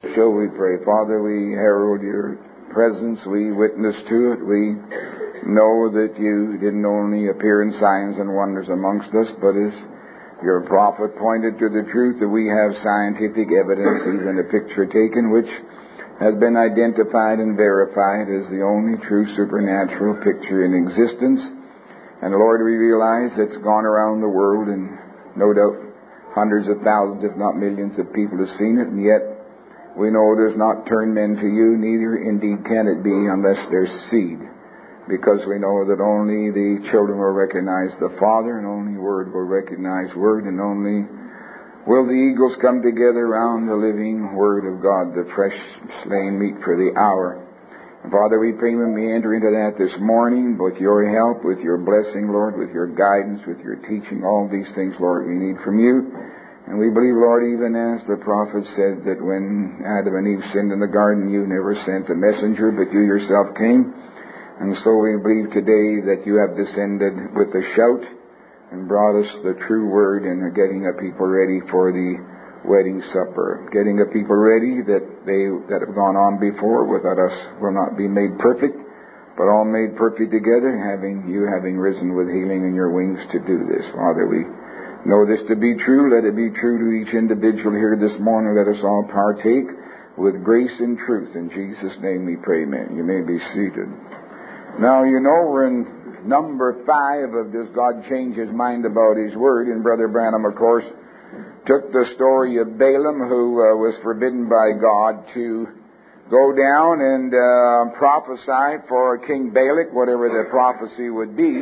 So we pray. Father, we herald your presence. We witness to it. We know that you didn't only appear in signs and wonders amongst us, but as your prophet pointed to the truth that we have scientific evidence, even a picture taken, which has been identified and verified as the only true supernatural picture in existence. And Lord, we realize it's gone around the world, and no doubt hundreds of thousands, if not millions of people have seen it, and yet we know it does not turn men to you, neither indeed can it be unless there's seed. Because we know that only the children will recognize the Father, and only Word will recognize Word, and only will the eagles come together around the living Word of God, the fresh slain meat for the hour. And Father, we pray when we enter into that this morning, with your help, with your blessing, Lord, with your guidance, with your teaching, all these things, Lord, we need from you. And we believe, Lord, even as the prophet said that when Adam and Eve sinned in the garden, you never sent a messenger, but you yourself came. And so we believe today that you have descended with a shout and brought us the true word and are getting a people ready for the wedding supper. Getting a people ready that have gone on before without us will not be made perfect, but all made perfect together, having risen with healing in your wings to do this. Father, we know this to be true. Let it be true to each individual here this morning. Let us all partake with grace and truth. In Jesus' name we pray, amen. You may be seated. Now, you know, we're in number 5 of Does God Change His Mind About His Word? And Brother Branham, of course, took the story of Balaam, who was forbidden by God to go down and prophesy for King Balak, whatever the prophecy would be.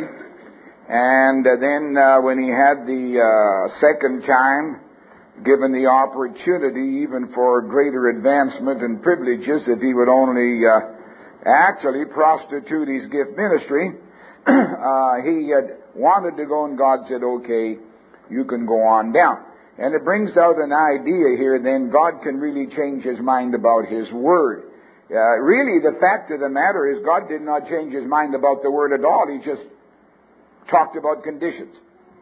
And then when he had the second time given the opportunity even for greater advancement and privileges, if he would only actually prostitute his gift ministry, he had wanted to go, and God said, okay, you can go on down. And it brings out an idea here, then God can really change his mind about his word. Really, the fact of the matter is God did not change his mind about the word at all. He just talked about conditions.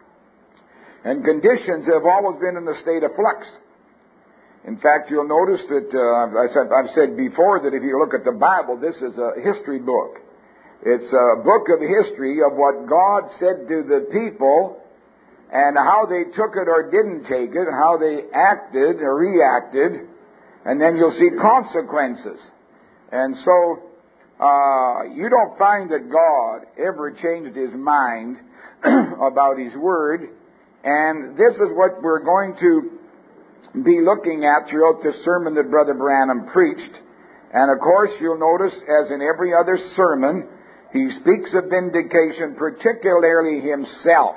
And conditions have always been in the state of flux. In fact, you'll notice that I've said before that if you look at the Bible, this is a history book. It's a book of history of what God said to the people and how they took it or didn't take it, how they acted or reacted, and then you'll see consequences. And so you don't find that God ever changed his mind about his word, and this is what we're going to be looking at throughout the sermon that Brother Branham preached. And of course, you'll notice, as in every other sermon, he speaks of vindication, particularly himself,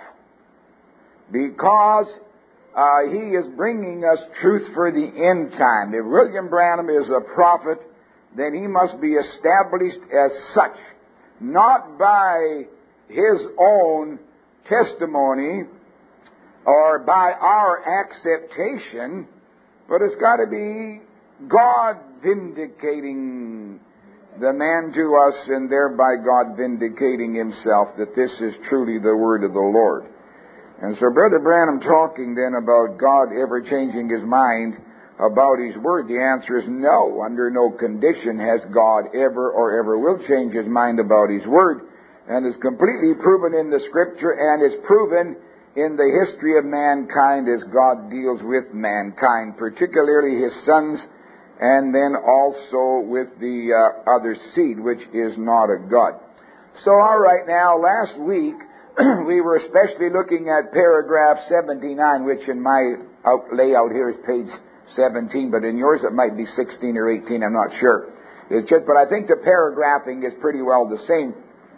because he is bringing us truth for the end time. If William Branham is a prophet, then he must be established as such, not by his own testimony or by our acceptation, but it's got to be God vindicating the man to us, and thereby God vindicating himself that this is truly the word of the Lord. And so Brother Branham talking then about God ever changing his mind about his word, the answer is no. Under no condition has God ever or ever will change his mind about his word, and is completely proven in the Scripture, and is proven in the history of mankind as God deals with mankind, particularly his sons, and then also with the other seed, which is not a God. So, all right, now, last week, we were especially looking at paragraph 79, which in my layout here is page 17, but in yours it might be 16 or 18, I'm not sure. But I think the paragraphing is pretty well the same.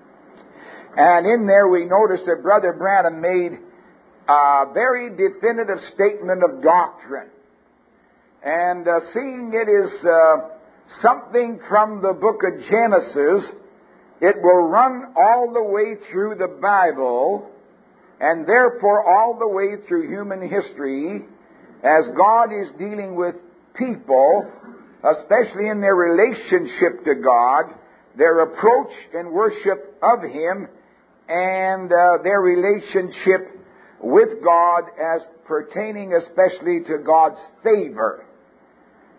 And in there we noticed that Brother Branham made a very definitive statement of doctrine. And seeing it is something from the book of Genesis, it will run all the way through the Bible, and therefore all the way through human history, as God is dealing with people, especially in their relationship to God, their approach and worship of Him, and their relationship with God as pertaining especially to God's favor.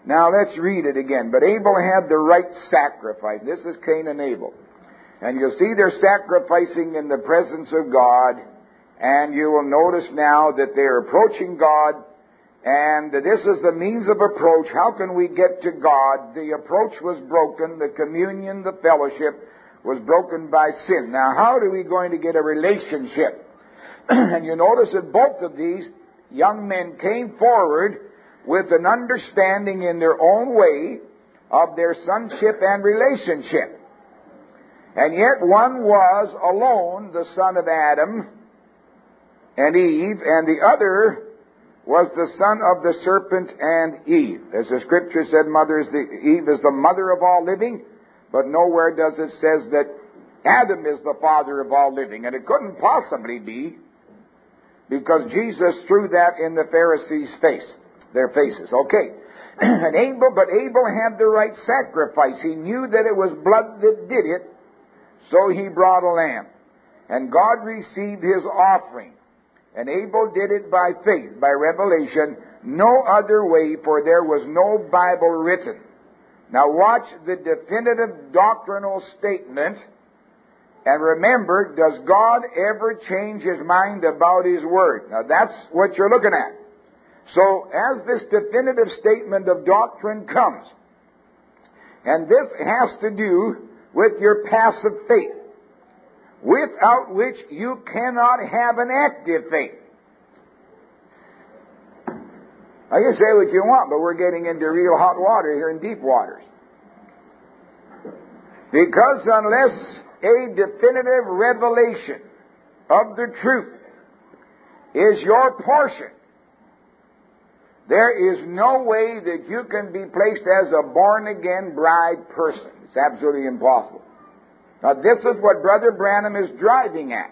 Now let's read it again. But Abel had the right sacrifice. This is Cain and Abel. And you'll see they're sacrificing in the presence of God. And you will notice now that they're approaching God. And this is the means of approach. How can we get to God? The approach was broken. The communion, the fellowship was broken by sin. Now, how are we going to get a relationship? And you notice that both of these young men came forward with an understanding in their own way of their sonship and relationship. And yet one was alone the son of Adam and Eve, and the other was the son of the serpent and Eve. As the Scripture said, Eve is the mother of all living, but nowhere does it says that Adam is the father of all living. And it couldn't possibly be, because Jesus threw that in the Pharisees' their faces. Okay. But Abel had the right sacrifice. He knew that it was blood that did it, so he brought a lamb. And God received his offering. And Abel did it by faith, by revelation, no other way, for there was no Bible written. Now watch the definitive doctrinal statement. And remember, does God ever change his mind about his word? Now that's what you're looking at. So as this definitive statement of doctrine comes, and this has to do with your passive faith, without which you cannot have an active faith. Now you say what you want, but we're getting into real hot water here in deep waters. Because unless a definitive revelation of the truth is your portion, there is no way that you can be placed as a born-again bride person. It's absolutely impossible. Now, this is what Brother Branham is driving at.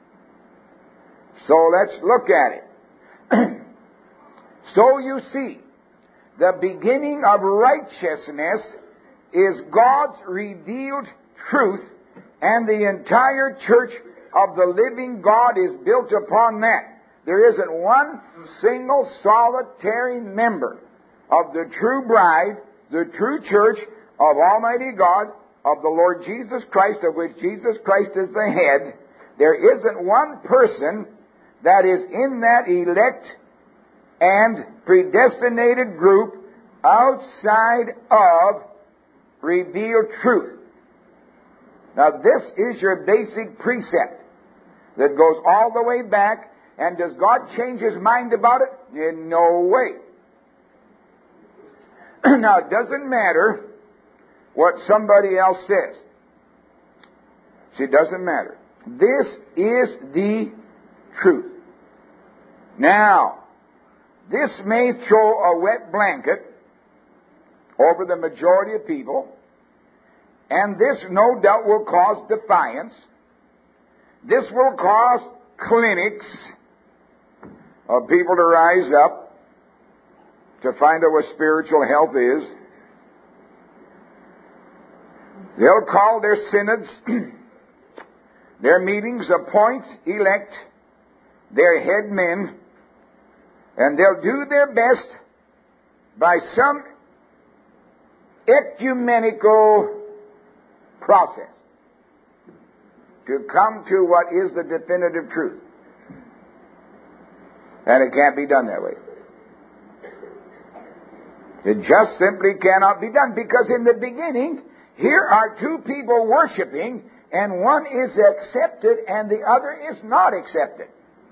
So let's look at it. So you see, the beginning of righteousness is God's revealed truth, and the entire church of the living God is built upon that. There isn't one single solitary member of the true bride, the true church of Almighty God, of the Lord Jesus Christ, of which Jesus Christ is the head. There isn't one person that is in that elect and predestinated group outside of revealed truth. Now this is your basic precept that goes all the way back. And does God change his mind about it? In no way. Now, it doesn't matter what somebody else says. See, it doesn't matter. This is the truth. Now, this may throw a wet blanket over the majority of people, and this no doubt will cause defiance. This will cause clinics of people to rise up to find out what spiritual health is. They'll call their synods, their meetings, appoint, elect their head men, and they'll do their best by some ecumenical process to come to what is the definitive truth. And it can't be done that way. It just simply cannot be done, because in the beginning, here are two people worshiping, and one is accepted and the other is not accepted.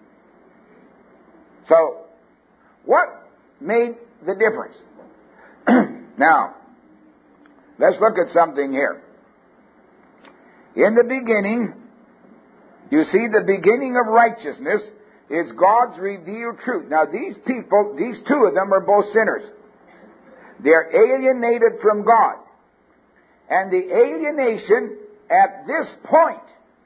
So, what made the difference? Now, let's look at something here. In the beginning, you see, the beginning of righteousness is God's revealed truth. Now, these people, these two of them are both sinners. They're alienated from God. And the alienation at this point,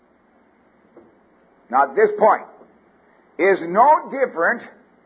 not this point, is no different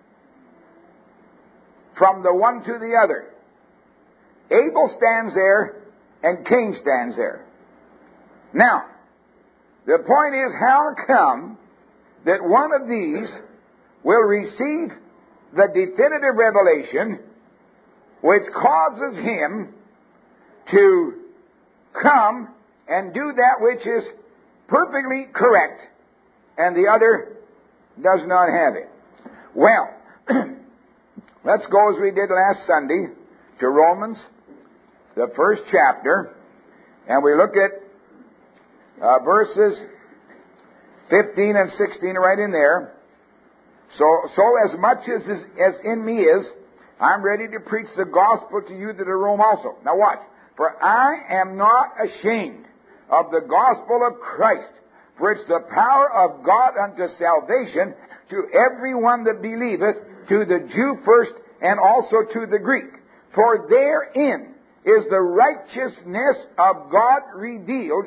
from the one to the other. Abel stands there and Cain stands there. Now, the point is, how come that one of these will receive the definitive revelation which causes him to come and do that which is perfectly correct, and the other does not have it. Well, let's go as we did last Sunday to Romans, the 1st chapter, and we look at verses 15 and 16 right in there. So as much as in me is, I'm ready to preach the gospel to you that are Rome also. Now watch. For I am not ashamed of the gospel of Christ, for it's the power of God unto salvation to everyone that believeth, to the Jew first, and also to the Greek. For therein is the righteousness of God revealed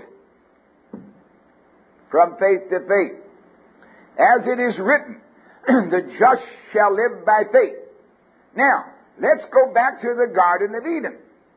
from faith to faith. As it is written, the just shall live by faith. Now, let's go back to the Garden of Eden.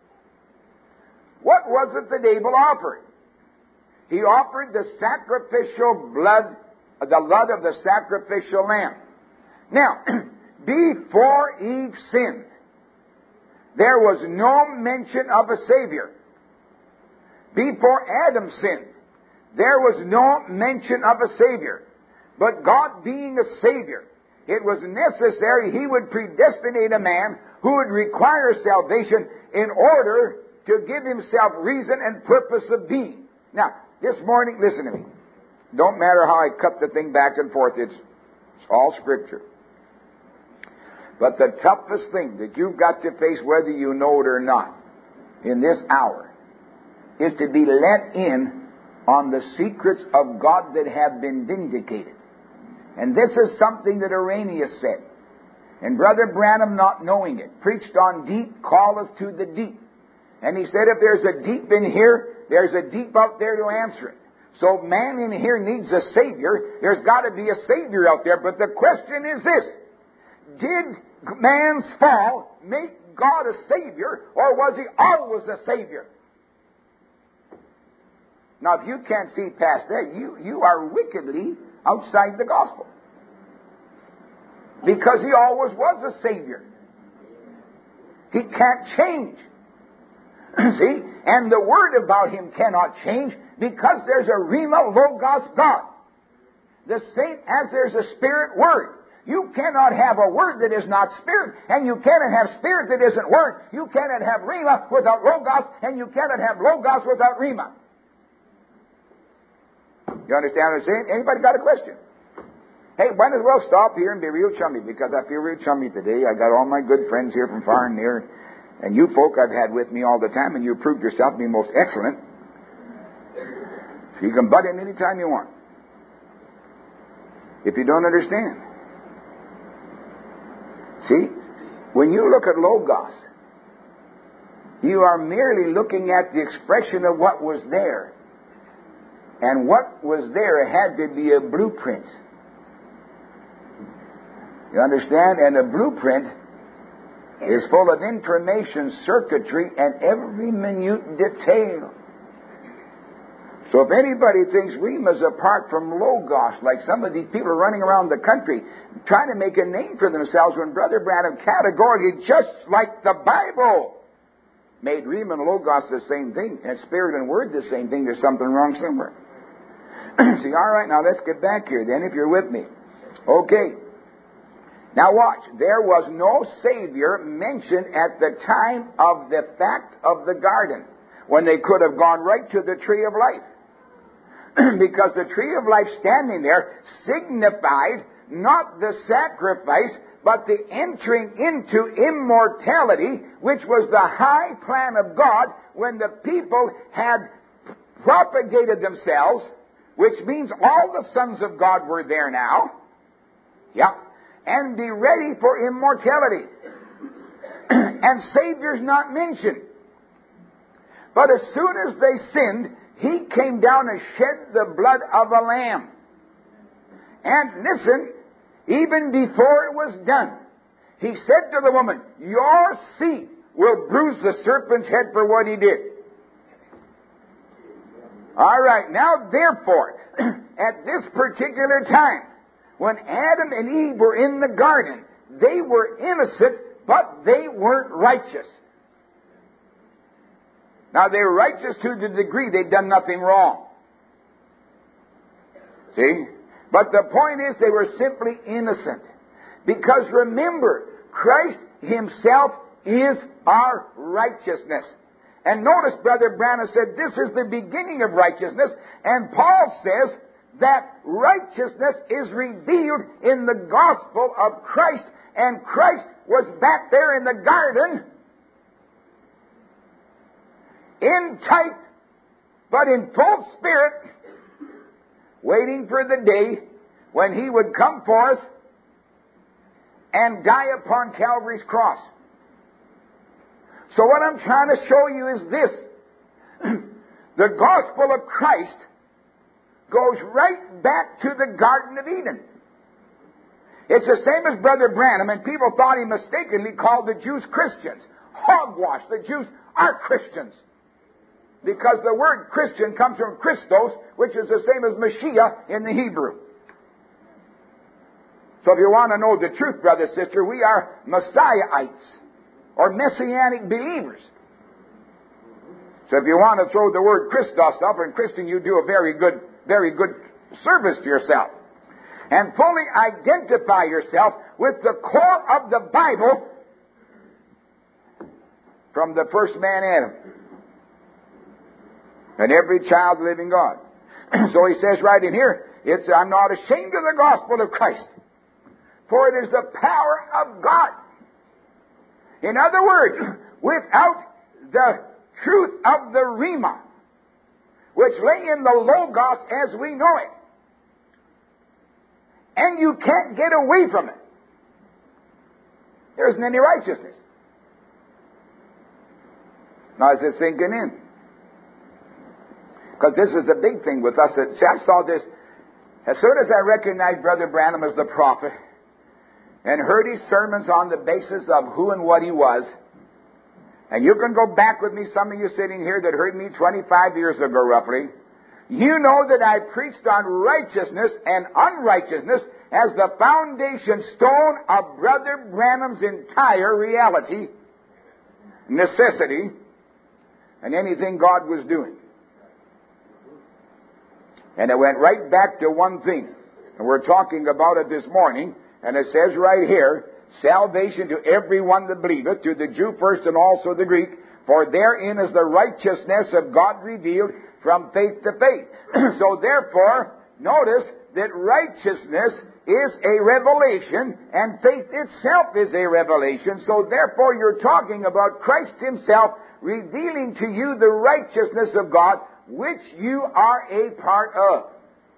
What was it that Abel offered? He offered the sacrificial blood, the blood of the sacrificial lamb. Now, before Eve sinned, there was no mention of a Savior. Before Adam sinned, there was no mention of a Savior. But God being a Savior, it was necessary He would predestinate a man who would require salvation in order to give himself reason and purpose of being. Now, this morning, listen to me. Don't matter how I cut the thing back and forth, it's all Scripture. But the toughest thing that you've got to face, whether you know it or not, in this hour, is to be let in on the secrets of God that have been vindicated. And this is something that Irenaeus said. And Brother Branham, not knowing it, preached on deep calleth to the deep. And he said, if there's a deep in here, there's a deep out there to answer it. So man in here needs a Savior. There's got to be a Savior out there. But the question is this: did man's fall make God a Savior, or was He always a Savior? Now, if you can't see past that, you are wickedly outside the gospel. Because He always was a Savior. He can't change. See? And the Word about Him cannot change because there's a Rhema Logos God. The same as there's a Spirit Word. You cannot have a Word that is not Spirit, and you cannot have Spirit that isn't Word. You cannot have Rhema without Logos, and you cannot have Logos without Rhema. You understand what I'm saying? Anybody got a question? Hey, might as well stop here and be real chummy, because I feel real chummy today. I got all my good friends here from far and near, and you folk I've had with me all the time, and you proved yourself to be most excellent. So you can butt in any time you want. If you don't understand. See, when you look at Logos, you are merely looking at the expression of what was there. And what was there had to be a blueprint. You understand? And a blueprint is full of information, circuitry, and every minute detail. So if anybody thinks Rhema's apart from Logos, like some of these people are running around the country trying to make a name for themselves, when Brother Branham categorically, just like the Bible, made Rhema and Logos the same thing, and Spirit and Word the same thing, there's something wrong somewhere. See, all right, now let's get back here then, if you're with me. Okay. Now watch. There was no Savior mentioned at the time of the fact of the garden, when they could have gone right to the tree of life. Because the tree of life standing there signified not the sacrifice, but the entering into immortality, which was the high plan of God when the people had propagated themselves, which means all the sons of God were there now. Yeah. And be ready for immortality. And Savior's not mentioned. But as soon as they sinned, He came down and shed the blood of a lamb. And listen, even before it was done, He said to the woman, your seed will bruise the serpent's head for what he did. All right, now therefore, at this particular time, when Adam and Eve were in the garden, they were innocent but they weren't righteous. Now, they were righteous to the degree they'd done nothing wrong. See? But the point is, they were simply innocent. Because remember, Christ Himself is our righteousness. And notice, Brother Branham said, this is the beginning of righteousness. And Paul says that righteousness is revealed in the gospel of Christ. And Christ was back there in the garden, in type, but in full spirit, waiting for the day when He would come forth and die upon Calvary's cross. So what I'm trying to show you is this. The gospel of Christ goes right back to the Garden of Eden. It's the same as Brother Branham, and people thought he mistakenly called the Jews Christians. Hogwash. The Jews are Christians. Because the word Christian comes from Christos, which is the same as Mashiach in the Hebrew. So if you want to know the truth, brother, sister, we are Messiahites, or Messianic believers. So if you want to throw the word Christos up and Christian, you do a very good service to yourself. And fully identify yourself with the core of the Bible from the first man Adam and every child living God. So he says right in here, I'm not ashamed of the gospel of Christ, for it is the power of God. In other words, without the truth of the Rhema, which lay in the Logos as we know it, and you can't get away from it, there isn't any righteousness. Now is this sinking in? Because this is the big thing with us. See, I saw this as soon as I recognized Brother Branham as the prophet and heard his sermons on the basis of who and what he was. And you can go back with me, some of you sitting here that heard me 25 years ago roughly. You know that I preached on righteousness and unrighteousness as the foundation stone of Brother Branham's entire reality, necessity, and anything God was doing. And it went right back to one thing. And we're talking about it this morning. And it says right here, salvation to everyone that believeth, to the Jew first and also the Greek, for therein is the righteousness of God revealed from faith to faith. So therefore, notice that righteousness is a revelation, and faith itself is a revelation. So therefore, you're talking about Christ Himself revealing to you the righteousness of God, which you are a part of.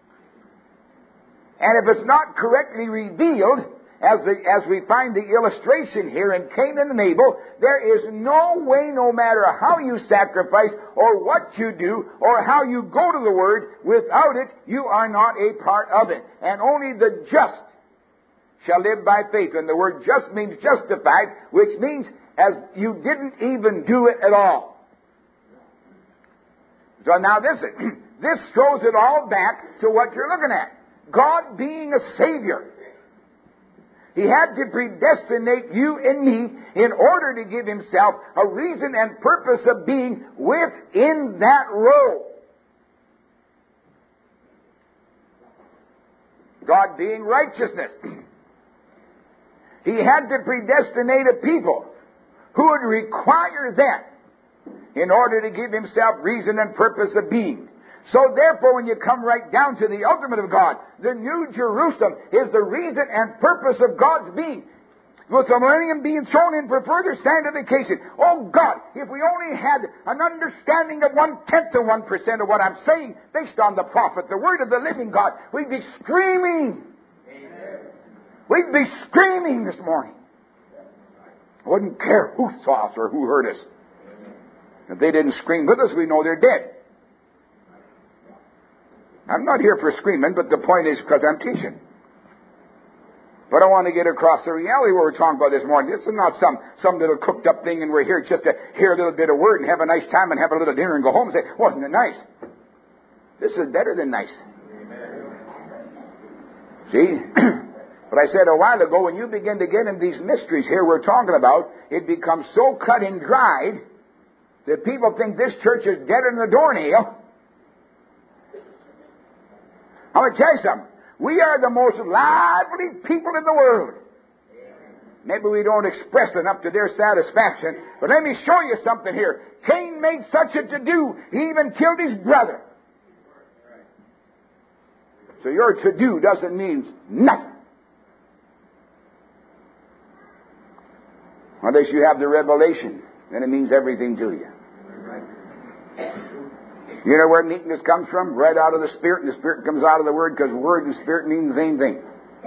And if it's not correctly revealed, as we find the illustration here in Cain and Abel, there is no way, no matter how you sacrifice or what you do or how you go to the Word, without it, you are not a part of it. And only the just shall live by faith. And the word just means justified, which means as you didn't even do it at all. So now this throws it all back to what you're looking at. God being a Savior. He had to predestinate you and me in order to give Himself a reason and purpose of being within that role. God being righteousness. He had to predestinate a people who would require that in order to give Himself reason and purpose of being. So therefore, when you come right down to the ultimate of God, the New Jerusalem is the reason and purpose of God's being. With the millennium being thrown in for further sanctification. Oh God, if we only had an understanding of 1/10 of 1% of what I'm saying, based on the prophet, the word of the living God, we'd be screaming. Amen. We'd be screaming this morning. I wouldn't care who saw us or who heard us. If they didn't scream with us, we know they're dead. I'm not here for screaming, but the point is because I'm teaching. But I want to get across the reality what we're talking about this morning. This is not some little cooked up thing and we're here just to hear a little bit of word and have a nice time and have a little dinner and go home and say, wasn't it nice? This is better than nice. Amen. See? But I said a while ago, when you begin to get into these mysteries here we're talking about, it becomes so cut and dried that people think this church is deader than a doornail. I'm going to tell you something. We are the most lively people in the world. Maybe we don't express enough to their satisfaction, but let me show you something here. Cain made such a to-do, he even killed his brother. So your to-do doesn't mean nothing unless you have the revelation, then it means everything to you. You know where meekness comes from? Right out of the Spirit, and the Spirit comes out of the Word, because Word and Spirit mean the same thing.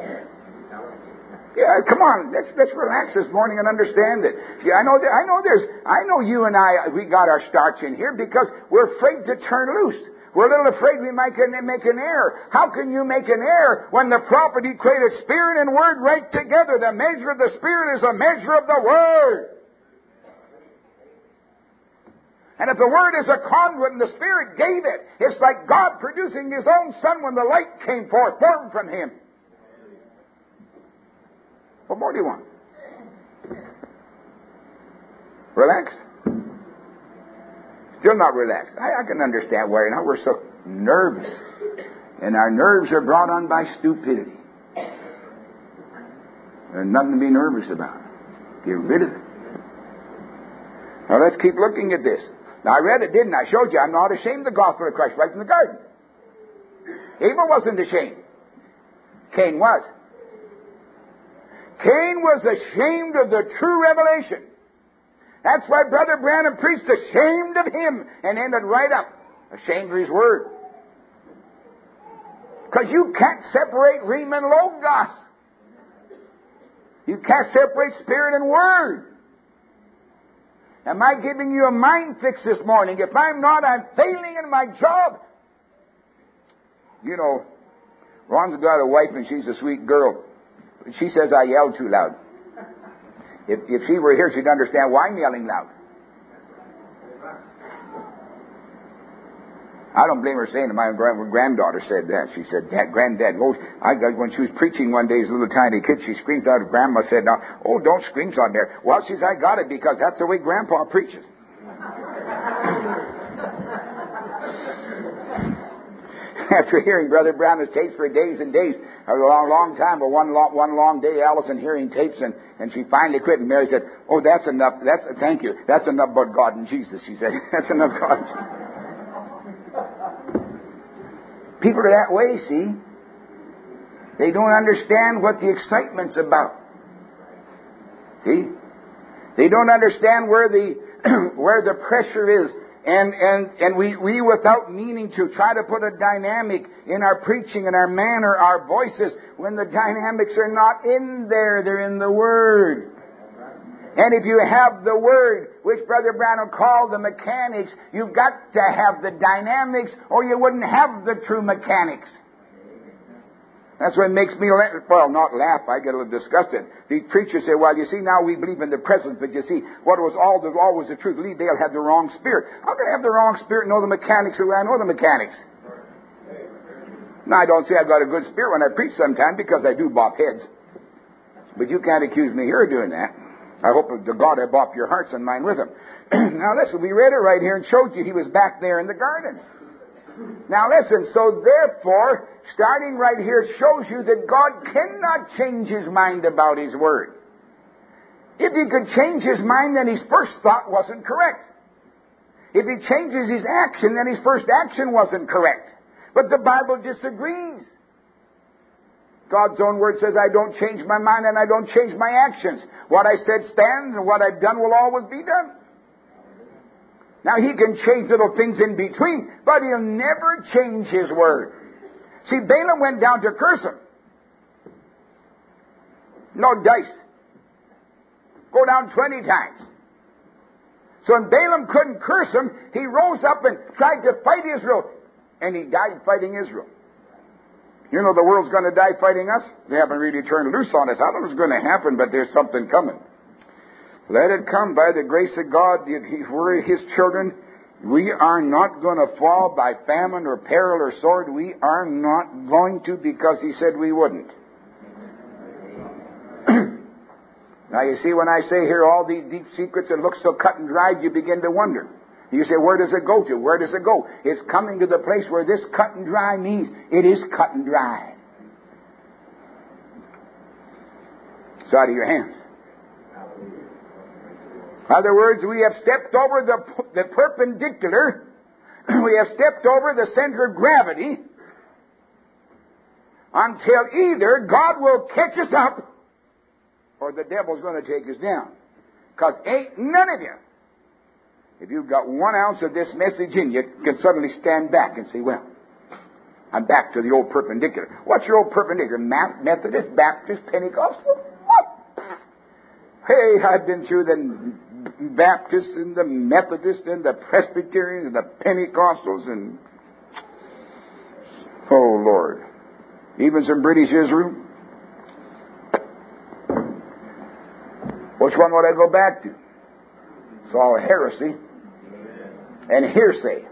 Yeah, come on, let's relax this morning and understand it. See, I know you and I, we got our starch in here because we're afraid to turn loose. We're a little afraid we might make an error. How can you make an error when the property created Spirit and Word right together? The measure of the Spirit is a measure of the Word. And if the Word is a conduit and the Spirit gave it, it's like God producing His own Son when the light came forth, formed from Him. What more do you want? Relax? Still not relaxed. I can understand why now we're so nervous. And our nerves are brought on by stupidity. There's nothing to be nervous about. Get rid of it. Now let's keep looking at this. Now I read it, didn't I? I showed you I'm not ashamed of the gospel of Christ right in the garden. Abel wasn't ashamed. Cain was. Cain was ashamed of the true revelation. That's why Brother Branham preached ashamed of him and ended right up ashamed of his word. Because you can't separate Rhema and Logos. You can't separate Spirit and Word. Am I giving you a mind fix this morning? If I'm not, I'm failing in my job. You know, Ron's got a wife and she's a sweet girl. She says I yell too loud. If she were here, she'd understand why I'm yelling loud. I don't blame her saying that. My granddaughter said that. She said, Granddad, when she was preaching one day as a little tiny kid, she screamed out. Grandma said, "Now, oh, don't scream on there." Well, she says, "I got it because that's the way Grandpa preaches." After hearing Brother Brown's tapes for days and days, a long time, but one long day, Allison hearing tapes, and she finally quit. And Mary said, "Oh, that's enough. Thank you. That's enough about God and Jesus." She said, "That's enough God." People are that way, see. They don't understand what the excitement's about. See? They don't understand where the pressure is. And we without meaning to try to put a dynamic in our preaching and our manner, our voices, when the dynamics are not in there, they're in the Word. And if you have the Word, which Brother Branham called the mechanics, you've got to have the dynamics or you wouldn't have the true mechanics. That's what makes me, not laugh, I get a little disgusted. These preachers say, well, you see, now we believe in the presence, but you see, what was always the truth? Lee Dale had the wrong spirit. How can I have the wrong spirit and know the mechanics the way I know the mechanics? Now, I don't say I've got a good spirit when I preach sometimes, because I do bop heads. But you can't accuse me here of doing that. I hope to God I bop your hearts and mine with him. Now listen, we read it right here and showed you he was back there in the garden. Now listen, so therefore, starting right here shows you that God cannot change His mind about His Word. If He could change His mind, then His first thought wasn't correct. If He changes His action, then His first action wasn't correct. But the Bible disagrees. God's own Word says, I don't change my mind and I don't change my actions. What I said stands, and what I've done will always be done. Now, He can change little things in between, but He'll never change His Word. See, Balaam went down to curse him. No dice. Go down 20 times. So when Balaam couldn't curse him, he rose up and tried to fight Israel. And he died fighting Israel. You know the world's going to die fighting us? They haven't really turned loose on us. I don't know what's going to happen, but there's something coming. Let it come by the grace of God. If we're His children, we are not going to fall by famine or peril or sword. We are not going to, because He said we wouldn't. Now you see, when I say here all these deep secrets that look so cut and dried, you begin to wonder. You say, where does it go to? Where does it go? It's coming to the place where this cut and dry means it is cut and dry. It's out of your hands. In other words, we have stepped over the perpendicular. We have stepped over the center of gravity until either God will catch us up or the devil's going to take us down. Because ain't none of you, if you've got 1 ounce of this message in you, can suddenly stand back and say, well, I'm back to the old perpendicular. What's your old perpendicular? Methodist, Baptist, Pentecostal? What? Hey, I've been through the Baptists and the Methodists and the Presbyterians and the Pentecostals and, oh Lord, even some British Israel. Which one would I go back to? It's all heresy and hearsay.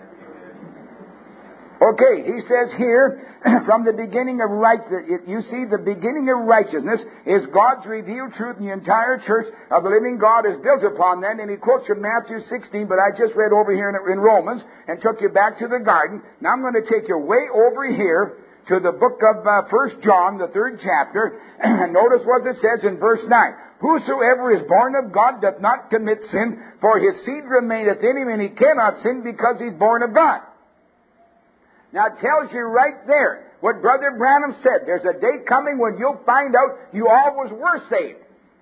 Okay, he says here, from the beginning of righteousness, you see, the beginning of righteousness is God's revealed truth, and the entire church of the living God is built upon that. And he quotes from Matthew 16, but I just read over here in Romans and took you back to the garden. Now I'm going to take you way over here to the book of 1 John, the 3rd chapter, and notice what it says in verse 9. Whosoever is born of God doth not commit sin, for his seed remaineth in him, and he cannot sin because he's born of God. Now it tells you right there what Brother Branham said. There's a day coming when you'll find out you always were saved.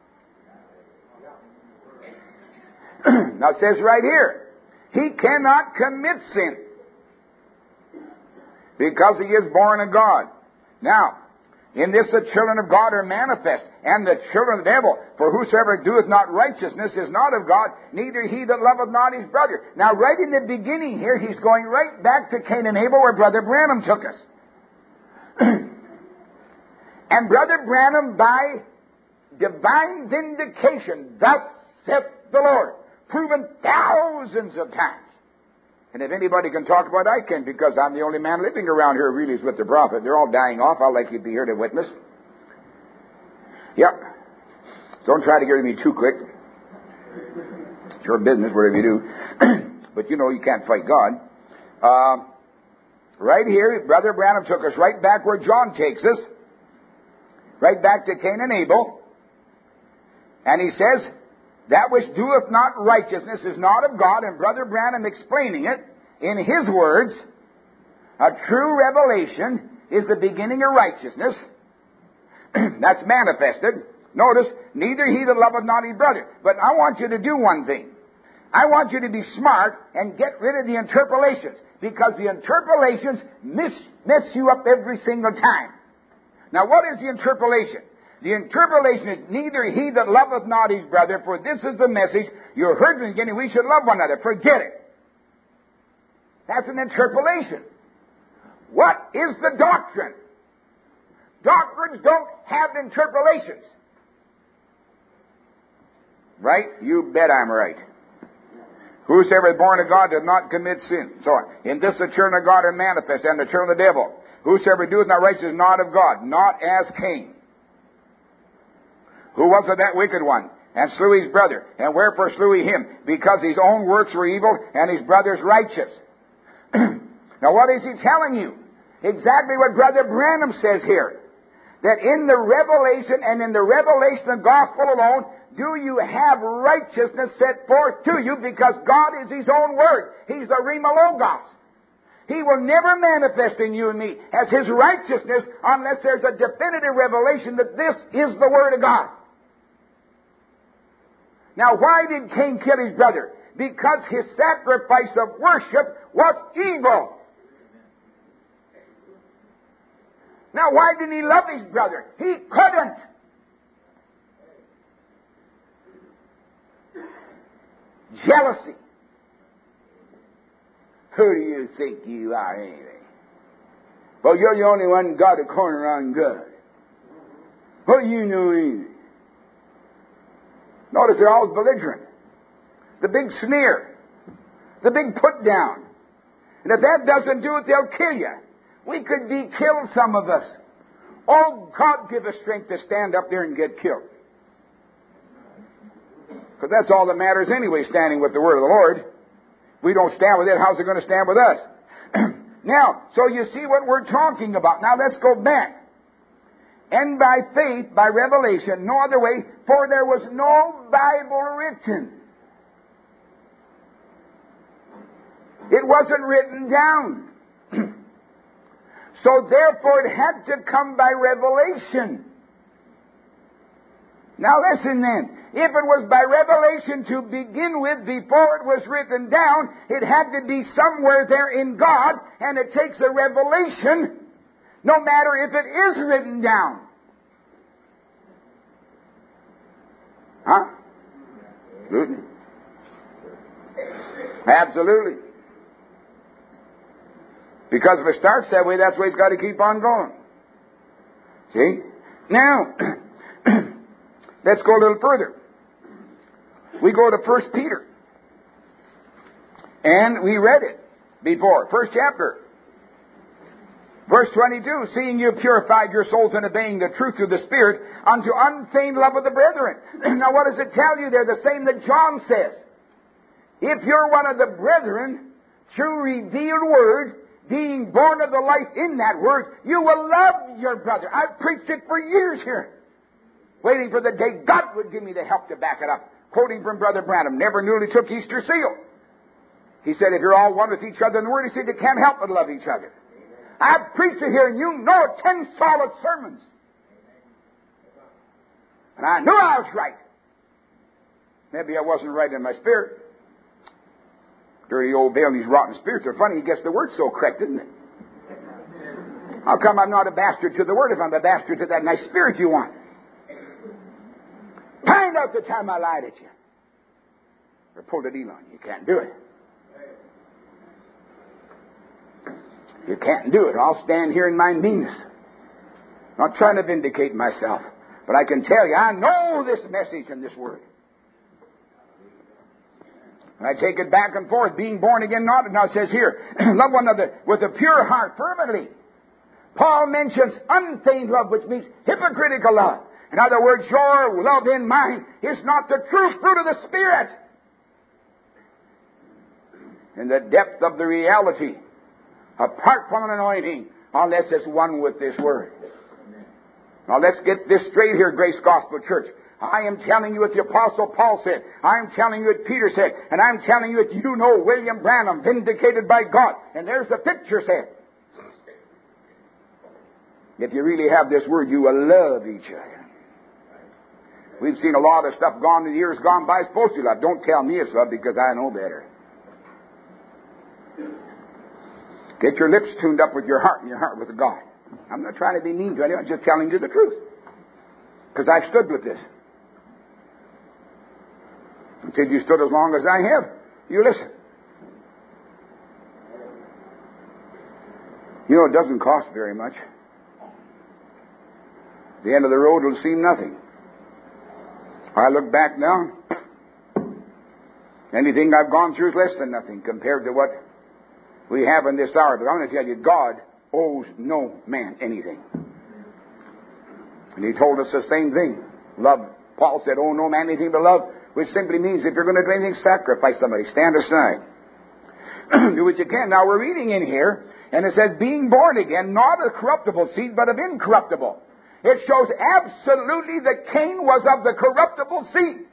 Now it says right here, he cannot commit sin because he is born of God. Now, in this the children of God are manifest, and the children of the devil. For whosoever doeth not righteousness is not of God, neither he that loveth not his brother. Now, right in the beginning here, he's going right back to Cain and Abel, where Brother Branham took us. And Brother Branham, by divine vindication, thus saith the Lord, proven thousands of times. And if anybody can talk about it, I can, because I'm the only man living around here who really is with the prophet. They're all dying off. I'll like you to be here to witness. Yep. Don't try to get me too quick. It's your business, whatever you do. But you know you can't fight God. Right here, Brother Branham took us right back where John takes us. Right back to Cain and Abel. And he says, that which doeth not righteousness is not of God. And Brother Branham explaining it in his words, a true revelation is the beginning of righteousness. That's manifested. Notice, neither he that loveth not his brother. But I want you to do one thing. I want you to be smart and get rid of the interpolations, because the interpolations mess you up every single time. Now, what is the interpolation? The interpolation is neither he that loveth not his brother, for this is the message you heard from the beginning, we should love one another. Forget it. That's an interpolation. What is the doctrine? Doctrines don't have interpolations. Right? You bet I'm right. Whosoever is born of God does not commit sin. So on. In this the children of God are manifest, and the children of the devil. Whosoever doeth not righteousness is not of God, not as Cain. Who was it, that wicked one? And slew his brother. And wherefore slew he him? Because his own works were evil, and his brother's righteous. Now what is he telling you? Exactly what Brother Branham says here. That in the revelation, and in the revelation of the gospel alone, do you have righteousness set forth to you, because God is his own word. He's the Rhema Logos. He will never manifest in you and me as his righteousness unless there's a definitive revelation that this is the word of God. Now, why did Cain kill his brother? Because his sacrifice of worship was evil. Now, why didn't he love his brother? He couldn't. Jealousy. Who do you think you are anyway? Well, you're the only one got a corner on God. What do you know anything? Notice they're always belligerent. The big sneer. The big put down. And if that doesn't do it, they'll kill you. We could be killed, some of us. Oh, God, give us strength to stand up there and get killed. Because that's all that matters anyway, standing with the Word of the Lord. If we don't stand with it, how's it going to stand with us? Now, so you see what we're talking about. Now let's go back. And by faith, by revelation, no other way, for there was no Bible written. It wasn't written down. So therefore it had to come by revelation. Now listen then. If it was by revelation to begin with, before it was written down, it had to be somewhere there in God, and it takes a revelation, no matter if it is written down. Huh? Absolutely. Absolutely. Because if it starts that way, that's the way it's got to keep on going. See? Now, let's go a little further. We go to 1 Peter. And we read it before. First chapter. Verse 22, seeing you purified your souls in obeying the truth through the Spirit unto unfeigned love of the brethren. Now what does it tell you there? The same that John says. If you're one of the brethren, through revealed word, being born of the life in that word, you will love your brother. I've preached it for years here, waiting for the day God would give me the help to back it up. Quoting from Brother Branham, never newly took Easter seal. He said, if you're all one with each other in the Word, he said, you can't help but love each other. I've preached it here, and you know 10 solid sermons. And I knew I was right. Maybe I wasn't right in my spirit. Dirty old Bill and these rotten spirits are funny. He gets the Word so correct, isn't it? How come I'm not a bastard to the Word if I'm a bastard to that nice spirit you want? Find out the time I lied at you. Or pulled a deal on you. You can't do it. You can't do it. I'll stand here in my meanness. Not trying to vindicate myself. But I can tell you, I know this message and this word. And I take it back and forth, being born again, not. Now it says here, love one another with a pure heart fervently. Paul mentions unfeigned love, which means hypocritical love. In other words, your love in mine is not the true fruit of the Spirit. In the depth of the reality, apart from an anointing, unless it's one with this Word. Now let's get this straight here, Grace Gospel Church. I am telling you what the Apostle Paul said. I am telling you what Peter said. And I'm telling you what you know William Branham, vindicated by God. And there's the picture said. If you really have this Word, you will love each other. We've seen a lot of stuff gone in the years gone by supposed to love. Don't tell me it's love because I know better. Get your lips tuned up with your heart and your heart with God. I'm not trying to be mean to anyone. I'm just telling you the truth. Because I've stood with this. Until you stood as long as I have, you listen. You know, it doesn't cost very much. The end of the road will seem nothing. I look back now, anything I've gone through is less than nothing compared to what we have in this hour. But I'm going to tell you, God owes no man anything. And He told us the same thing. Love, Paul said, owe no man anything but love, which simply means if you're going to do anything, sacrifice somebody. Stand aside. Do what you can. Now we're reading in here, and it says, being born again, not of corruptible seed, but of incorruptible. It shows absolutely that Cain was of the corruptible seed.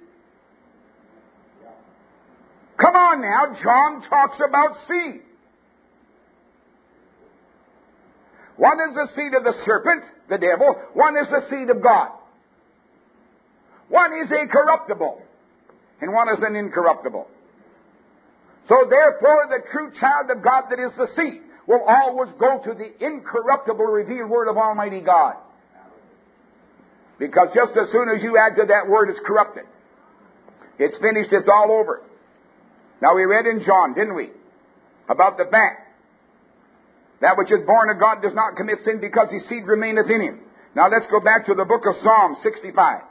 Come on now, John talks about seed. One is the seed of the serpent, the devil. One is the seed of God. One is a corruptible, and one is an incorruptible. So therefore, the true child of God that is the seed will always go to the incorruptible revealed Word of Almighty God. Because just as soon as you add to that word, it's corrupted. It's finished, it's all over. Now we read in John, didn't we? About the fact that which is born of God does not commit sin because his seed remaineth in him. Now let's go back to the book of Psalm 65.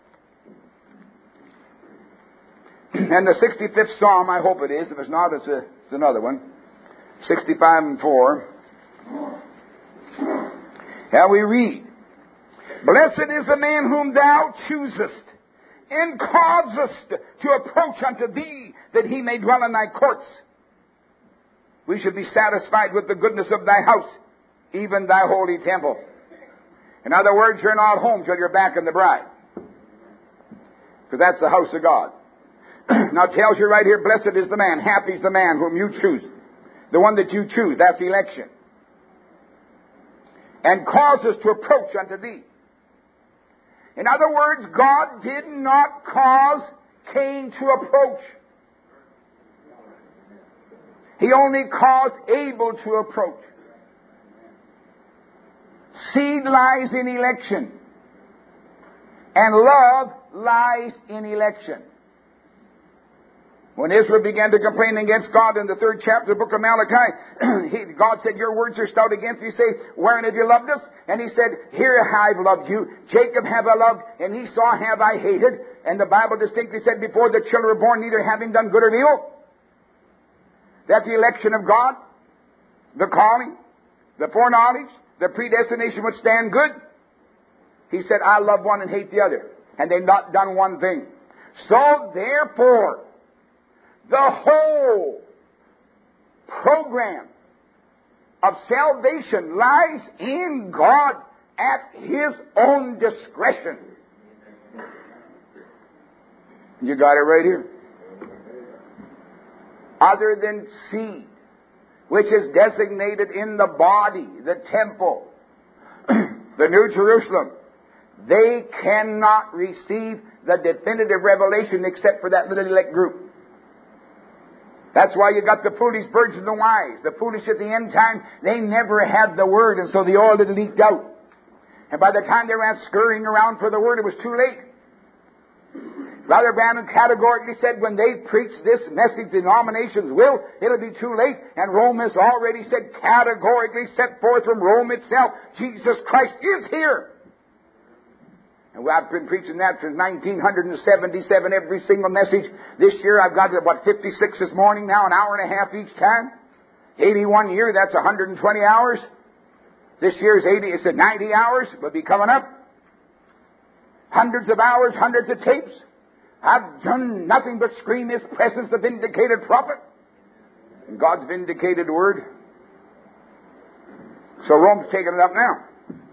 And the 65th Psalm, I hope it is. If it's not, it's another one. 65 and 4. Now we read, blessed is the man whom thou choosest and causest to approach unto thee, that he may dwell in thy courts. We should be satisfied with the goodness of thy house, even thy holy temple. In other words, you're not home till you're back in the bride. Because that's the house of God. Now it tells you right here, blessed is the man, happy is the man whom you choose. The one that you choose, that's election. And causes to approach unto thee. In other words, God did not cause Cain to approach. He only caused Abel to approach. Seed lies in election. And love lies in election. When Israel began to complain against God in the 3rd chapter of the book of Malachi, God said, your words are stout against me. You say, wherein have you loved us? And he said, here have I loved you. Jacob have I loved, and Esau have I hated. And the Bible distinctly said, before the children were born, neither having done good or evil. That's the election of God, the calling, the foreknowledge, the predestination would stand good. He said, I love one and hate the other. And they've not done one thing. So therefore, the whole program of salvation lies in God at His own discretion. You got it right here. Other than seed, which is designated in the body, the temple, the New Jerusalem, they cannot receive the definitive revelation except for that little elect group. That's why you got the foolish virgins and the wise. The foolish at the end time, they never had the Word, and so the oil had leaked out. And by the time they ran scurrying around for the Word, it was too late. Brother Branham categorically said, when they preach this message, denominations will, it'll be too late. And Rome has already said, categorically set forth from Rome itself, Jesus Christ is here. And I've been preaching that since 1977, every single message. This year I've got, 56 this morning now, an hour and a half each time. 81 year, that's 120 hours. This year's 90 hours, will be coming up. Hundreds of hours, hundreds of tapes. I've done nothing but scream His presence, the vindicated prophet. And God's vindicated word. So Rome's taking it up now.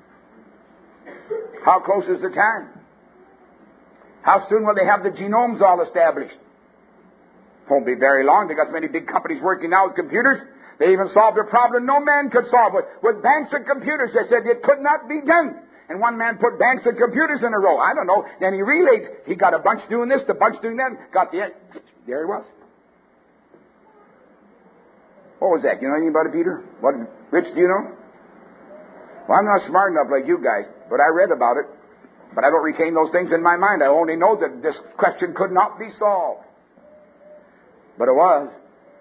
How close is the time? How soon will they have the genomes all established? Won't be very long. They got so many big companies working now with computers. They even solved a problem no man could solve with banks of computers. They said it could not be done. And one man put banks of computers in a row. I don't know. Then he relayed. He got a bunch doing this, the bunch doing that. Got the end. There he was. What was that? You know anything about it, Peter? What, Rich, do you know? Well, I'm not smart enough like you guys, but I read about it. But I don't retain those things in my mind. I only know that this question could not be solved. But it was.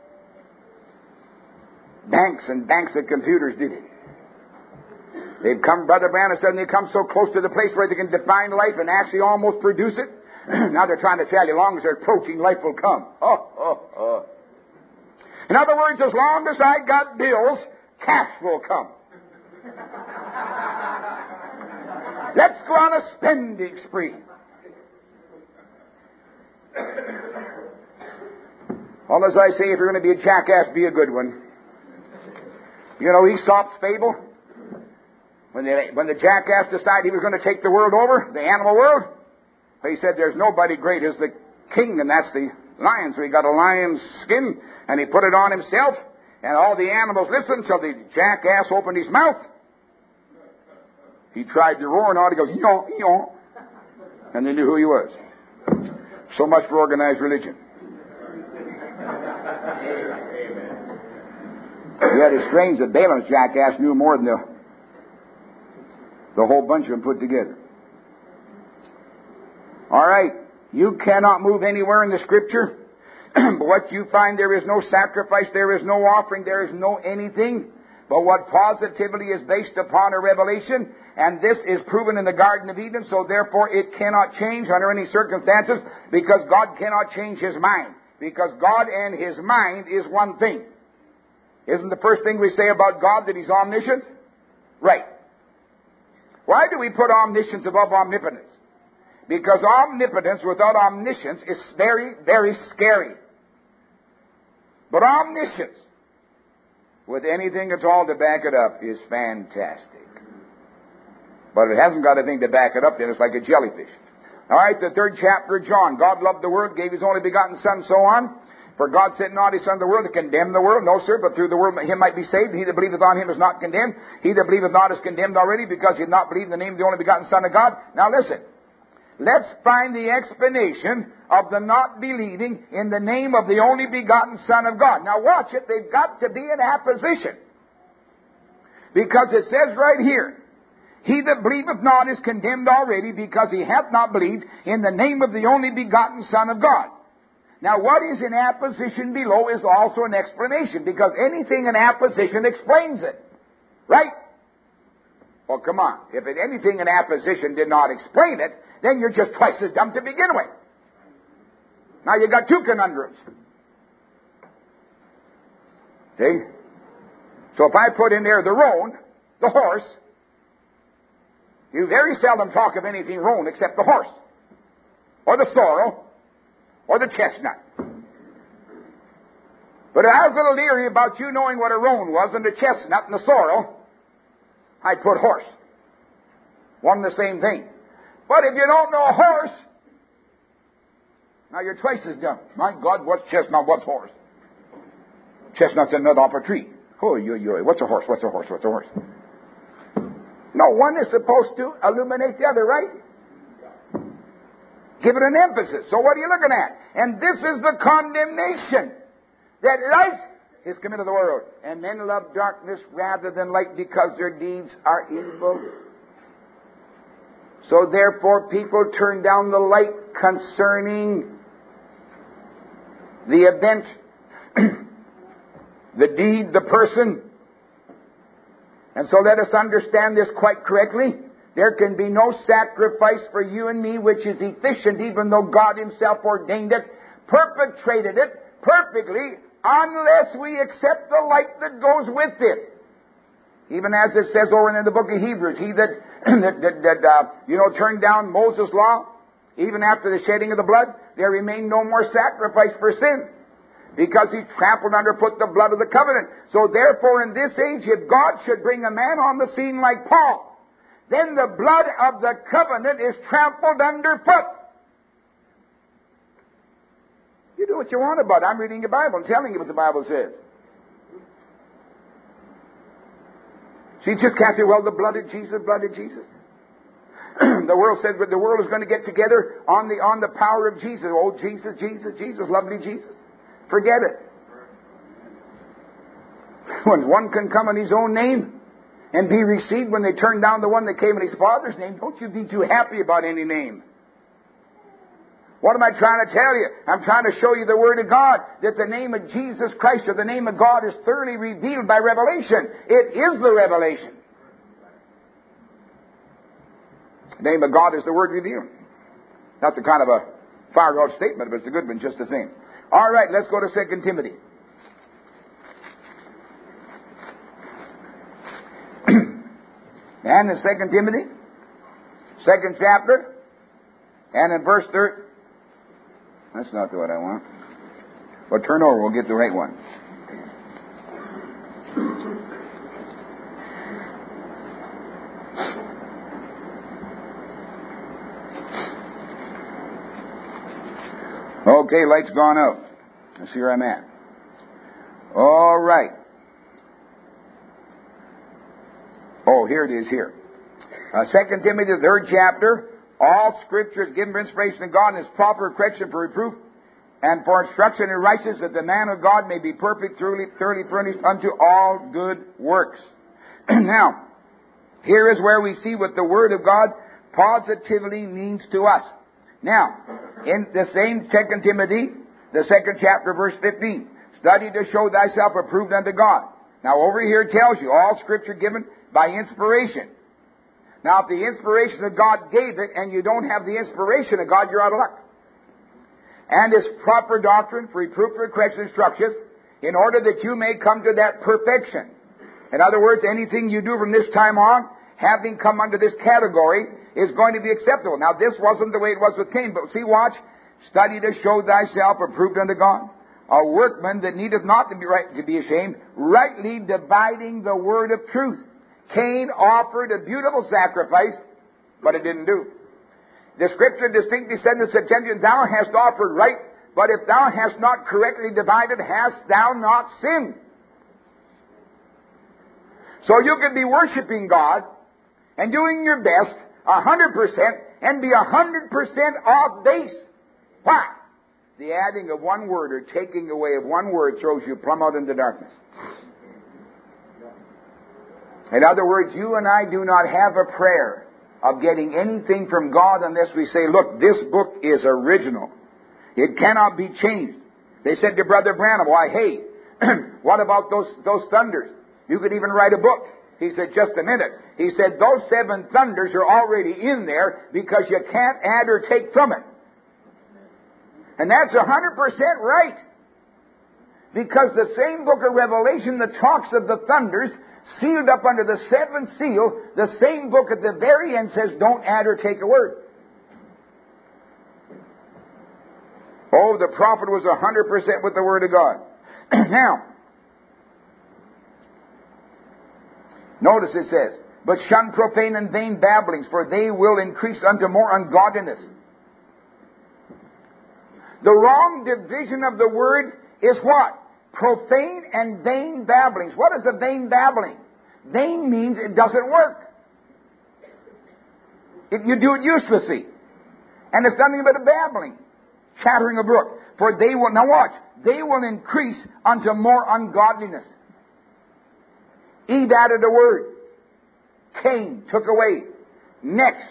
Banks and banks of computers did it. They've come, Brother Branham said, and they come so close to the place where they can define life and actually almost produce it. Now they're trying to tell you, as long as they're approaching, life will come. In other words, as long as I got bills, cash will come. Let's go on a spending spree. Well, as I say, if you're going to be a jackass, be a good one. You know Aesop's fable? When the jackass decided he was going to take the world over, the animal world, he said there's nobody great as the king, and that's the lion. So he got a lion's skin, and he put it on himself, and all the animals listened till the jackass opened his mouth. He tried to roar, and out he goes, "Yaw, yaw," and they knew who he was. So much for organized religion. Yet it's strange that Balaam's jackass knew more than the whole bunch of them put together. All right. You cannot move anywhere in the Scripture. But what you find, there is no sacrifice, there is no offering, there is no anything. But what positively is based upon a revelation, and this is proven in the Garden of Eden, so therefore it cannot change under any circumstances, because God cannot change His mind. Because God and His mind is one thing. Isn't the first thing we say about God that He's omniscient? Right. Why do we put omniscience above omnipotence? Because omnipotence without omniscience is very, very scary. But omniscience, with anything at all to back it up, is fantastic. But it hasn't got anything to back it up, then it's like a jellyfish. All right, the 3rd chapter of John. God loved the world, gave His only begotten Son, so on. For God sent not His Son to the world to condemn the world. No, sir, but through the world Him might be saved. He that believeth on Him is not condemned. He that believeth not is condemned already, because he hath not believed in the name of the only begotten Son of God. Now listen. Let's find the explanation of the not believing in the name of the only begotten Son of God. Now watch it. They've got to be in apposition. Because it says right here, he that believeth not is condemned already, because he hath not believed in the name of the only begotten Son of God. Now what is in apposition below is also an explanation, because anything in apposition explains it. Right? Well, come on. If anything in apposition did not explain it, then you're just twice as dumb to begin with. Now you got 2 conundrums. See? So if I put in there the roan, the horse, you very seldom talk of anything roan except the horse, or the sorrel, or the chestnut. But I was a little leery about you knowing what a roan was, and the chestnut and the sorrel. I put horse. One and the same thing. But if you don't know a horse, now you're twice as dumb. My God, what's chestnut? What's horse? Chestnut's a nut off a tree. Oh, what's a horse? What's a horse? What's a horse? No, one is supposed to illuminate the other, right? Give it an emphasis. So what are you looking at? And this is the condemnation, that light is come into the world, and men love darkness rather than light, because their deeds are evil. So therefore people turn down the light concerning the event, the deed, the person. And so let us understand this quite correctly. There can be no sacrifice for you and me which is efficient, even though God Himself ordained it, perpetrated it perfectly, unless we accept the light that goes with it. Even as it says over in the book of Hebrews, he that turned down Moses' law, even after the shedding of the blood, there remained no more sacrifice for sin, because he trampled underfoot the blood of the covenant. So therefore in this age, if God should bring a man on the scene like Paul, then the blood of the covenant is trampled underfoot. You do what you want about it. I'm reading the Bible and telling you what the Bible says. So you just can't say, well, the blood of Jesus, blood of Jesus. The world says, but the world is going to get together on the power of Jesus. Oh, Jesus, Jesus, Jesus, lovely Jesus. Forget it. When one can come in his own name and be received, when they turn down the one that came in his Father's name, don't you be too happy about any name. What am I trying to tell you? I'm trying to show you the Word of God, that the name of Jesus Christ, or the name of God, is thoroughly revealed by revelation. It is the revelation. The name of God is the Word revealed. That's a kind of a far-out statement, but it's a good one just the same. All right, let's go to 2 Timothy. And in 2 Timothy, 2nd chapter, and in verse 13. That's not what I want. But turn over, we'll get the right one. Okay, light's gone out. Let's see where I'm at. All right. Oh, here it is here. 2 Timothy, the 3rd chapter. All Scripture is given for inspiration of God and is proper correction, for reproof, and for instruction in righteousness, that the man of God may be perfect, thoroughly furnished unto all good works. Now, here is where we see what the Word of God positively means to us. Now, in the same 2 Timothy, the 2nd chapter, verse 15, study to show thyself approved unto God. Now, over here it tells you, all Scripture given by inspiration. Now, if the inspiration of God gave it, and you don't have the inspiration of God, you're out of luck. And is proper doctrine, for reproof, for correction, instruction, in order that you may come to that perfection. In other words, anything you do from this time on, having come under this category, is going to be acceptable. Now, this wasn't the way it was with Cain, but see, watch. Study to show thyself approved unto God. A workman that needeth not to be ashamed, rightly dividing the word of truth. Cain offered a beautiful sacrifice, but it didn't do. The Scripture distinctly said in the Septuagint, thou hast offered right, but if thou hast not correctly divided, hast thou not sinned. So you can be worshiping God and doing your best 100% and be 100% off base. Why? The adding of one word or taking away of one word throws you plumb out into darkness. In other words, you and I do not have a prayer of getting anything from God unless we say, look, this book is original. It cannot be changed. They said to Brother Branham, why, hey, what about those thunders? You could even write a book. He said, just a minute. He said, those 7 thunders are already in there because you can't add or take from it. And that's 100% right. Because the same book of Revelation that talks of the thunders, sealed up under the 7th seal, the same book at the very end says, don't add or take a word. Oh, the prophet was 100% with the Word of God. Now, notice it says, but shun profane and vain babblings, for they will increase unto more ungodliness. The wrong division of the word is what? Profane and vain babblings. What is a vain babbling? Vain means it doesn't work. You do it uselessly. And it's nothing but a babbling, chattering a brook. For they will, now watch, they will increase unto more ungodliness. Eve added a word. Cain took away. Next,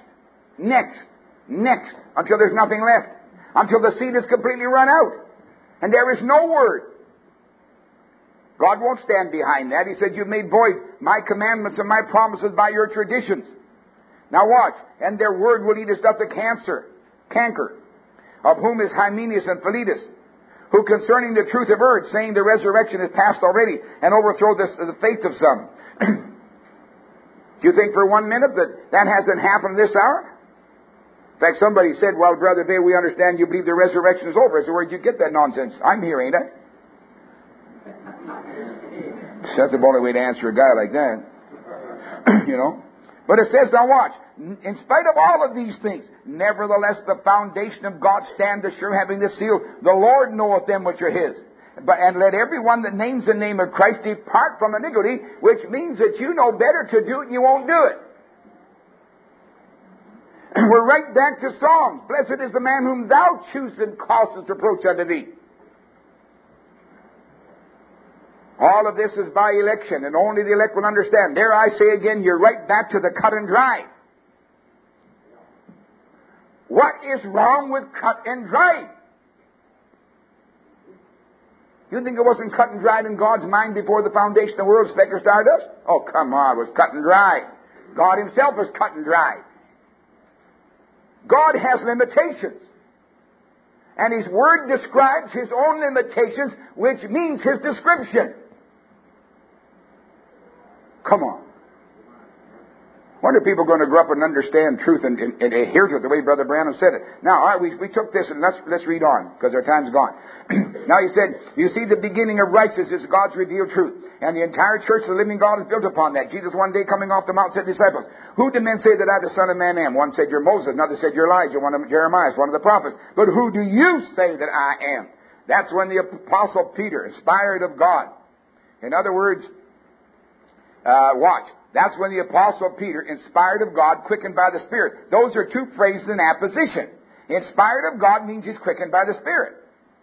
until there's nothing left. Until the seed is completely run out. And there is no word. God won't stand behind that. He said, you've made void my commandments and my promises by your traditions. Now watch. And their word will eat us up to canker, of whom is Hymenaeus and Philetus, who concerning the truth of erred, saying the resurrection is past already, and overthrow the faith of some. Do you think for 1 minute that hasn't happened this hour? In fact, somebody said, well, Brother Bay, we understand you believe the resurrection is over. I said, where'd you get that nonsense? I'm here, ain't I? That's the only way to answer a guy like that. You know? But it says, now watch, in spite of all of these things, nevertheless the foundation of God standeth sure, having this seal, the Lord knoweth them which are His. And let everyone that names the name of Christ depart from iniquity, which means that you know better to do it and you won't do it. We're right back to Psalms. Blessed is the man whom thou choosest and causest reproach unto thee. All of this is by election, and only the elect will understand. There I say again, you're right back to the cut and dry. What is wrong with cut and dry? You think it wasn't cut and dried in God's mind before the foundation of the world, speck or stardust? Oh, come on, it was cut and dry. God Himself was cut and dry. God has limitations. And His Word describes His own limitations, which means His description. Come on. When are people going to grow up and understand truth and adhere to it the way Brother Branham said it? Now, all right, we took this and let's read on, because our time's gone. Now he said, you see the beginning of righteousness is God's revealed truth. And the entire church of the living God is built upon that. Jesus one day coming off the mount said to the disciples, who do men say that I the Son of Man am? One said you're Moses, another said you're Elijah, one of them Jeremiah, one of the prophets. But who do you say that I am? That's when the Apostle Peter, inspired of God. In other words, watch. That's when the Apostle Peter, inspired of God, quickened by the Spirit. Those are two phrases in apposition. Inspired of God means he's quickened by the Spirit.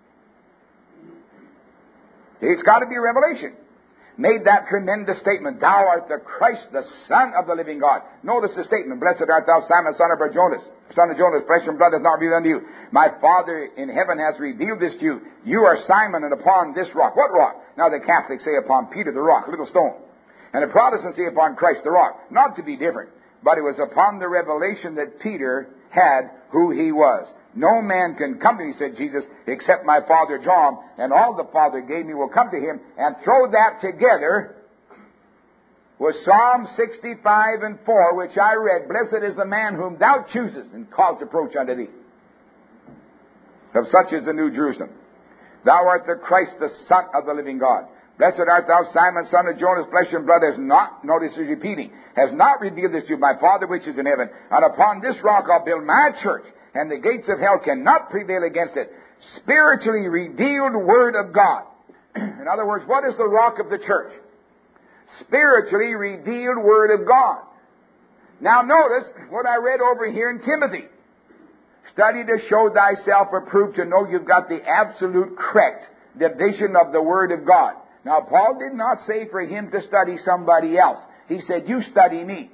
It's got to be a revelation. Made that tremendous statement, thou art the Christ, the Son of the living God. Notice the statement, blessed art thou, Simon, son of Jonas. Son of Jonas, flesh and blood hath not revealed unto you. My Father in heaven has revealed this to you. You are Simon, and upon this rock. What rock? Now the Catholics say upon Peter the rock, little stone. And the Protestants say upon Christ the rock. Not to be different, but it was upon the revelation that Peter had who he was. No man can come to me, said Jesus, except my Father draw him, and all the Father gave me will come to him, and throw that together was Psalm 65 and 4, which I read, Blessed is the man whom thou choosest and caused approach unto thee. Of such is the New Jerusalem. Thou art the Christ, the Son of the living God. Blessed art thou, Simon, son of Jonas, flesh and blood has not, notice he's repeating, has not revealed this to you, my Father which is in heaven. And upon this rock I'll build my church, and the gates of hell cannot prevail against it. Spiritually revealed Word of God. In other words, what is the rock of the church? Spiritually revealed Word of God. Now notice what I read over here in Timothy. Study to show thyself approved, to know you've got the absolute correct division of the Word of God. Now, Paul did not say for him to study somebody else. He said, you study me.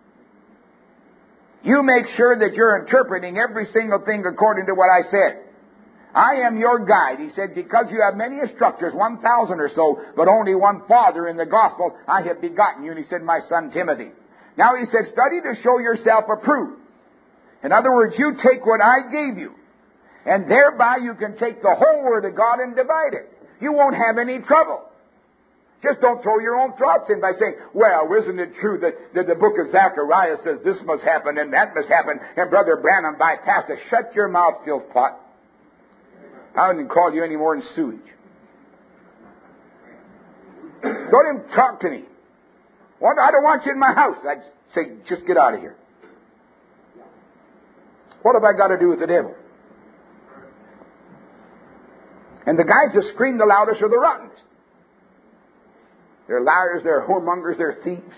You make sure that you're interpreting every single thing according to what I said. I am your guide. He said, because you have many instructors, 1,000 or so, but only one Father in the gospel, I have begotten you. And he said, my son Timothy. Now he said, study to show yourself approved. In other words, you take what I gave you, and thereby you can take the whole Word of God and divide it. You won't have any trouble. Just don't throw your own thoughts in by saying, well, isn't it true that the book of Zechariah says this must happen and that must happen, and Brother Branham bypassed it. Shut your mouth, filth pot. I wouldn't call you any more than sewage. Don't even talk to me. I don't want you in my house. I'd say, just get out of here. What have I got to do with the devil? And the guys that scream the loudest are the rottenest. They're liars, they're whoremongers, they're thieves.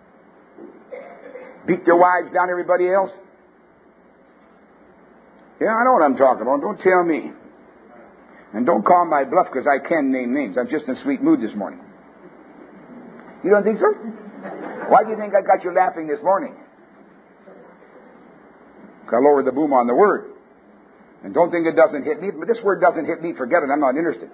Beat their wives down everybody else. Yeah, I know what I'm talking about. Don't tell me. And don't call my bluff, because I can name names. I'm just in a sweet mood this morning. You don't think so? Why do you think I got you laughing this morning? I lowered the boom on the Word. And don't think it doesn't hit me. But this Word doesn't hit me, forget it. I'm not interested.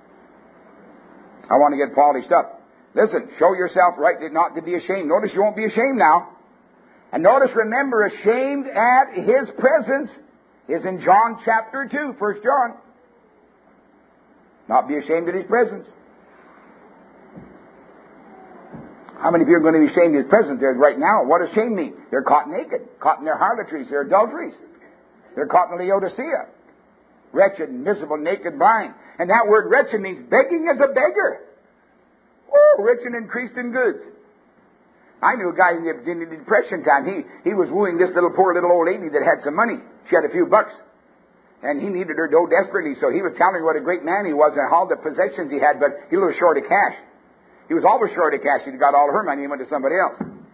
I want to get polished up. Listen, show yourself right, not to be ashamed. Notice you won't be ashamed now. And notice, remember, ashamed at His presence is in John chapter 2, 1 John. Not be ashamed at His presence. How many of you are going to be ashamed at His presence there right now? What does shame mean? They're caught naked, caught in their harlotries, their adulteries. They're caught in Laodicea. Wretched, miserable, naked, blind. And that word wretched means begging as a beggar. Oh, rich and increased in goods. I knew a guy in the Depression time. He was wooing this poor little old lady that had some money. She had a few bucks. And he needed her dough desperately, so he was telling her what a great man he was and all the possessions he had, but he was short of cash. He was always short of cash. He'd got all of her money and went to somebody else.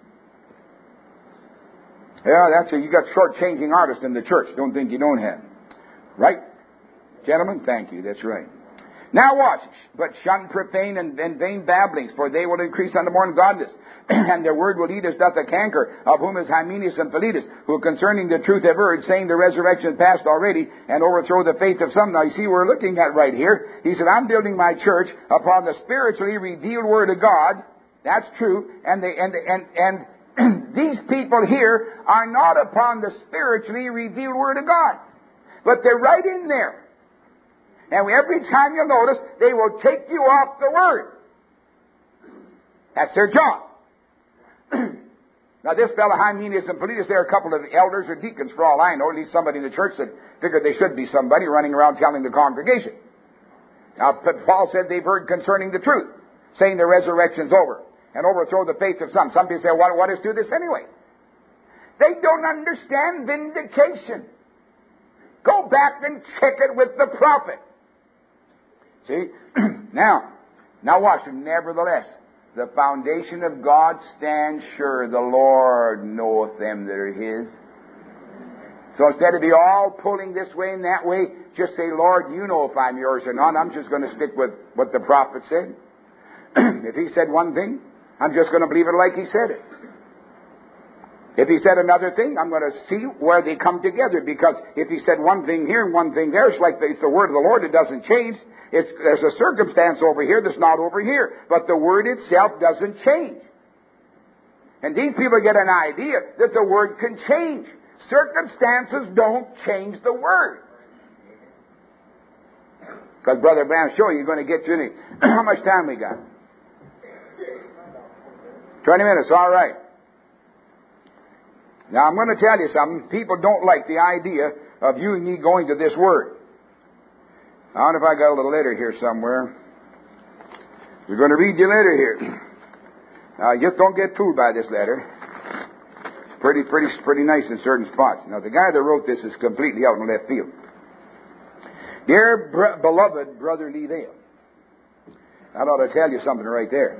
Yeah, that's it. You got short-changing artists in the church. Don't think you don't have. Right? Gentlemen, thank you. That's right. Now watch. But shun profane and vain babblings, for they will increase unto more ungodliness. And their word will eat as doth a canker, of whom is Hymenaeus and Philetus, who concerning the truth have erred, saying the resurrection passed already, and overthrow the faith of some. Now you see, we're looking at right here. He said, I'm building my church upon the spiritually revealed Word of God. That's true. And these people here are not upon the spiritually revealed Word of God. But they're right in there. And every time you notice, they will take you off the Word. That's their job. Now this fellow Hymenaeus and Philetus, they're a couple of elders or deacons for all I know, at least somebody in the church that figured they should be somebody running around telling the congregation. Now Paul said they've heard concerning the truth, saying the resurrection's over, and overthrow the faith of some. Some people say, what is to this anyway? They don't understand vindication. Go back and check it with the prophet. See? Now watch. Nevertheless, the foundation of God stands sure. The Lord knoweth them that are His. So instead of be all pulling this way and that way, just say, Lord, you know if I'm yours or not. I'm just going to stick with what the prophet said. If he said one thing, I'm just going to believe it like he said it. If he said another thing, I'm going to see where they come together. Because if he said one thing here and one thing there, it's like it's the word of the Lord. It doesn't change. There's a circumstance over here that's not over here. But the word itself doesn't change. And these people get an idea that the word can change. Circumstances don't change the word. Because Brother Branham, sure, you're going to get through it. How much time we got? 20 minutes, all right. Now, I'm going to tell you something. People don't like the idea of you and me going to this Word. I don't know if I got a little letter here somewhere. We're going to read your letter here. Now, just don't get fooled by this letter. It's pretty nice in certain spots. Now, the guy that wrote this is completely out in left field. Dear beloved Brother Lee Vale. That ought to tell you something right there.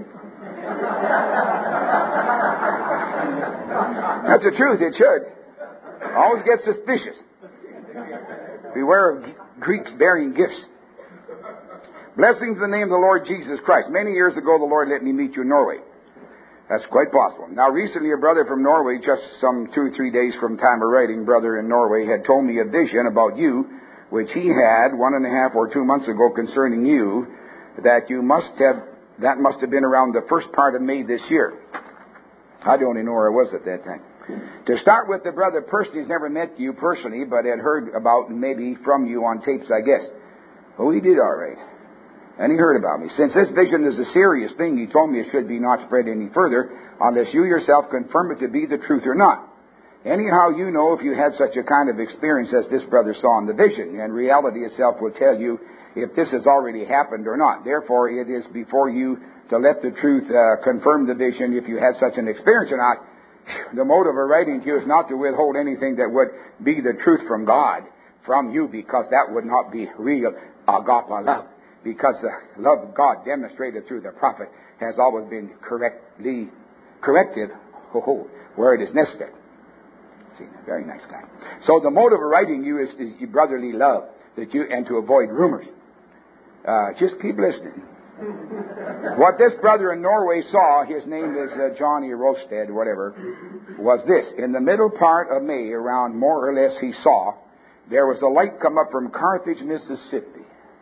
That's the truth, it should. Always get suspicious. Beware of Greeks bearing gifts. Blessings in the name of the Lord Jesus Christ. Many years ago, the Lord let me meet you in Norway. That's quite possible. Now, recently, a brother from Norway, just some 2 or 3 days from time of writing, brother in Norway, had told me a vision about you, which he had 1.5 or 2 months ago concerning you, that must have been around the first part of May this year. I don't even know where I was at that time. To start with, the brother personally has never met you personally, but had heard about and maybe from you on tapes, I guess. Oh, he did all right. And he heard about me. Since this vision is a serious thing, he told me it should be not spread any further unless you yourself confirm it to be the truth or not. Anyhow, you know if you had such a kind of experience as this brother saw in the vision, and reality itself will tell you if this has already happened or not. Therefore, it is before you to let the truth confirm the vision if you had such an experience or not. The motive of writing to you is not to withhold anything that would be the truth from God from you, because that would not be real agape love. Because the love of God demonstrated through the prophet has always been corrective where it is necessary. See, very nice guy. So the motive of writing you is brotherly love, and to avoid rumors. Just keep listening. What this brother in Norway saw, his name is Johnny Rosted, whatever, was this. In the middle part of May, around more or less he saw, there was a light come up from Carthage, Mississippi,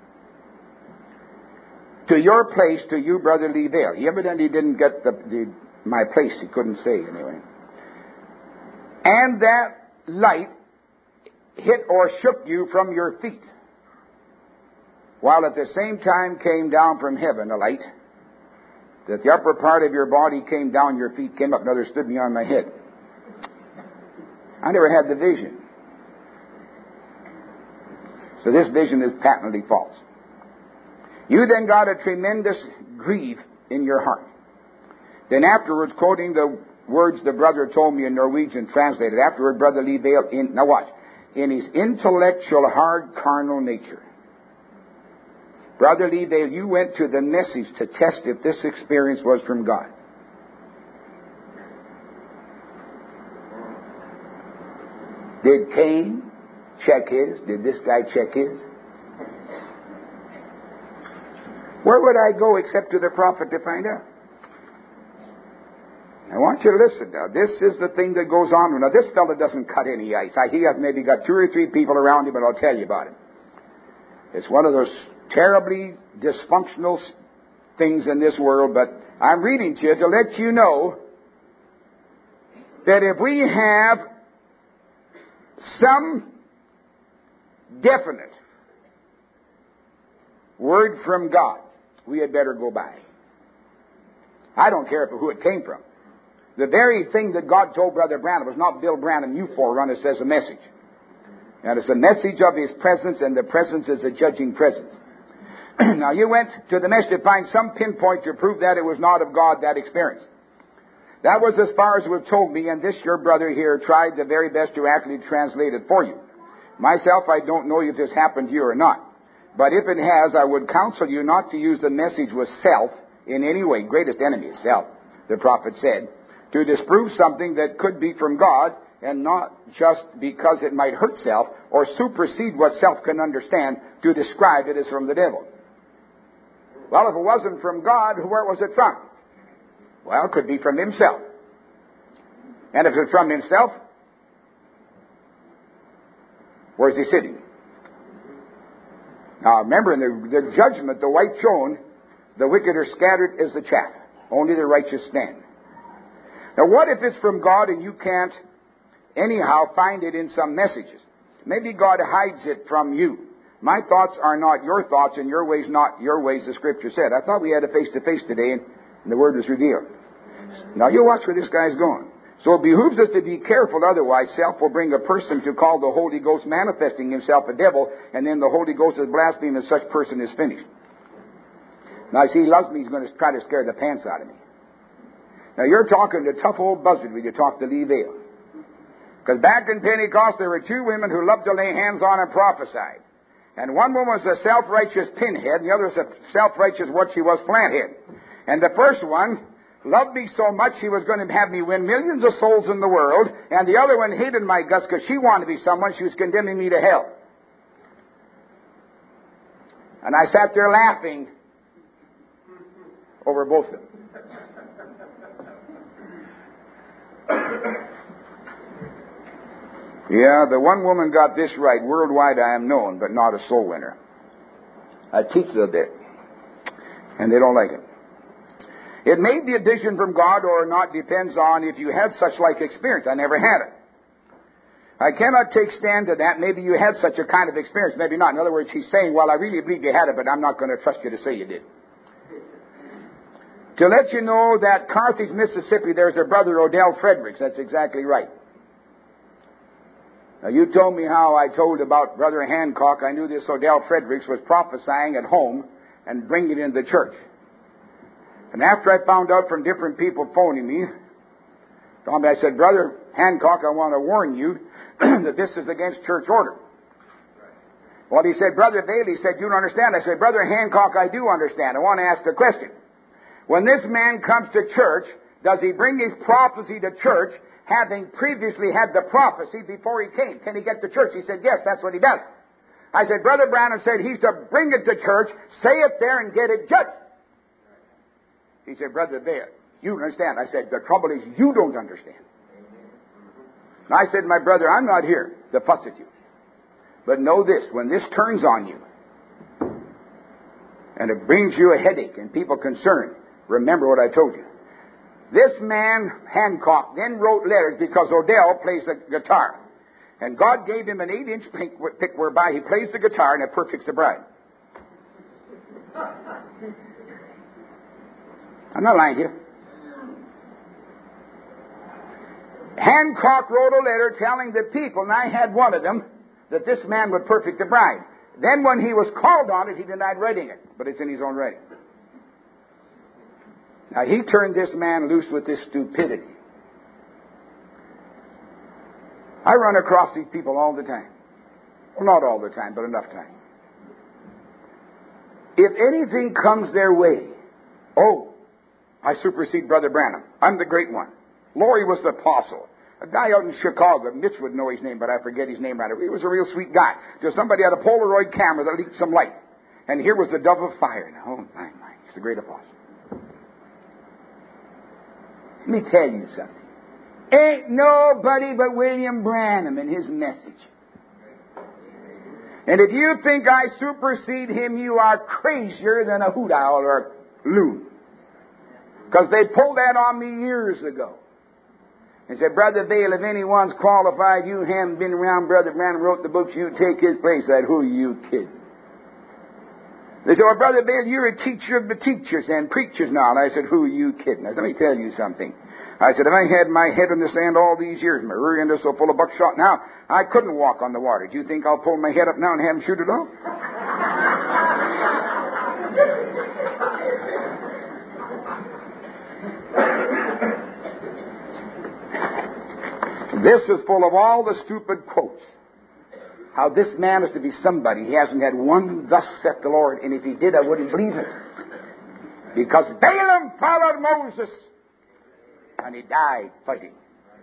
to your place, to you, Brother Lee Vale. He evidently didn't get my place. He couldn't say anyway. And that light hit or shook you from your feet, while at the same time came down from heaven a light, that the upper part of your body came down, your feet came up, another stood me on my head. I never had the vision. So this vision is patently false. You then got a tremendous grief in your heart. Then afterwards, quoting the words the brother told me in Norwegian translated, afterward, Brother Lee Vale, now watch, in his intellectual, hard, carnal nature. Brother Lee Vale, you went to the message to test if this experience was from God. Did Cain check his? Did this guy check his? Where would I go except to the prophet to find out? I want you to listen now. This is the thing that goes on. Now, this fellow doesn't cut any ice. He has maybe got 2 or 3 people around him, but I'll tell you about it. It's one of those terribly dysfunctional things in this world, but I'm reading to you to let you know that if we have some definite word from God, we had better go by. I don't care who it came from. The very thing that God told Brother Branham was not Bill Branham, you forerunner, says a message. And it's a message of His presence, and the presence is a judging presence. Now, you went to the message to find some pinpoint to prove that it was not of God, that experience. That was as far as it was told me, and this your brother here tried the very best to actually translate it for you. Myself, I don't know if this happened to you or not. But if it has, I would counsel you not to use the message with self in any way. Greatest enemy is self, the prophet said, to disprove something that could be from God, and not just because it might hurt self or supersede what self can understand, to describe it as from the devil. Well, if it wasn't from God, where was it from? Well, it could be from himself. And if it's from himself, where's he sitting? Now, remember, in the judgment, the white throne, the wicked are scattered as the chaff. Only the righteous stand. Now, what if it's from God and you can't anyhow find it in some messages? Maybe God hides it from you. My thoughts are not your thoughts, and your ways not your ways, the Scripture said. I thought we had a face-to-face today, and the Word was revealed. Now you watch where this guy's going. So it behooves us to be careful, otherwise self will bring a person to call the Holy Ghost manifesting himself a devil, and then the Holy Ghost is blasphemed and such person is finished. Now see, he loves me, he's going to try to scare the pants out of me. Now you're talking to tough old buzzard when you talk to Lee Vale. Because back in Pentecost there were two women who loved to lay hands on and prophesy. And one woman was a self-righteous pinhead, and the other was a self-righteous what she was flathead. And the first one loved me so much she was going to have me win millions of souls in the world, and the other one hated my guts because she wanted to be someone. She was condemning me to hell. And I sat there laughing over both of them. Yeah, the one woman got this right. Worldwide I am known, but not a soul winner. I teach it a bit, and they don't like it. It may be a vision from God or not, depends on if you had such like experience. I never had it. I cannot take stand to that. Maybe you had such a kind of experience, maybe not. In other words, he's saying, well, I really believe you had it, but I'm not going to trust you to say you did. To let you know that Carthage, Mississippi, there's a brother, Odell Fredericks. That's exactly right. Now, you told me how I told about Brother Hancock. I knew this Odell Fredericks was prophesying at home and bringing it into the church. And after I found out from different people phoning me, I said, Brother Hancock, I want to warn you that this is against church order. Well, he said, Brother Bailey, he said, you don't understand. I said, Brother Hancock, I do understand. I want to ask a question. When this man comes to church, does he bring his prophecy to church having previously had the prophecy before he came? Can he get to church? He said, yes, that's what he does. I said, Brother Branham said he's to bring it to church, say it there, and get it judged. He said, Brother Bear, you understand. I said, the trouble is you don't understand. And I said, my brother, I'm not here to fuss at you. But know this, when this turns on you, and it brings you a headache and people concerned, remember what I told you. This man, Hancock, then wrote letters because Odell plays the guitar. And God gave him an 8-inch pick whereby he plays the guitar and it perfects the bride. I'm not lying to you. Hancock wrote a letter telling the people, and I had one of them, that this man would perfect the bride. Then when he was called on it, he denied writing it. But it's in his own writing. Now, he turned this man loose with this stupidity. I run across these people all the time. Well, not all the time, but enough time. If anything comes their way, I supersede Brother Branham. I'm the great one. Laurie was the apostle. A guy out in Chicago, Mitch would know his name, but I forget his name right now. He was a real sweet guy. Till somebody had a Polaroid camera that leaked some light. And here was the dove of fire. Now, oh my, he's the great apostle. Let me tell you something. Ain't nobody but William Branham and his message. And if you think I supersede him, you are crazier than a hoot owl or a loon. Because they pulled that on me years ago. And said, Brother Vail, if anyone's qualified, you haven't been around. Brother Branham wrote the books, you take his place. I said, who are you kidding? They said, well, Brother Vail, you're a teacher of the teachers and preachers now. And I said, who are you kidding? I said, let me tell you something. I said, if I had my head in the sand all these years, my rear end is so full of buckshot now, I couldn't walk on the water. Do you think I'll pull my head up now and have him shoot it off? This is full of all the stupid quotes. How this man is to be somebody. He hasn't had one thus saith the Lord. And if he did, I wouldn't believe it. Because Balaam followed Moses. And he died fighting.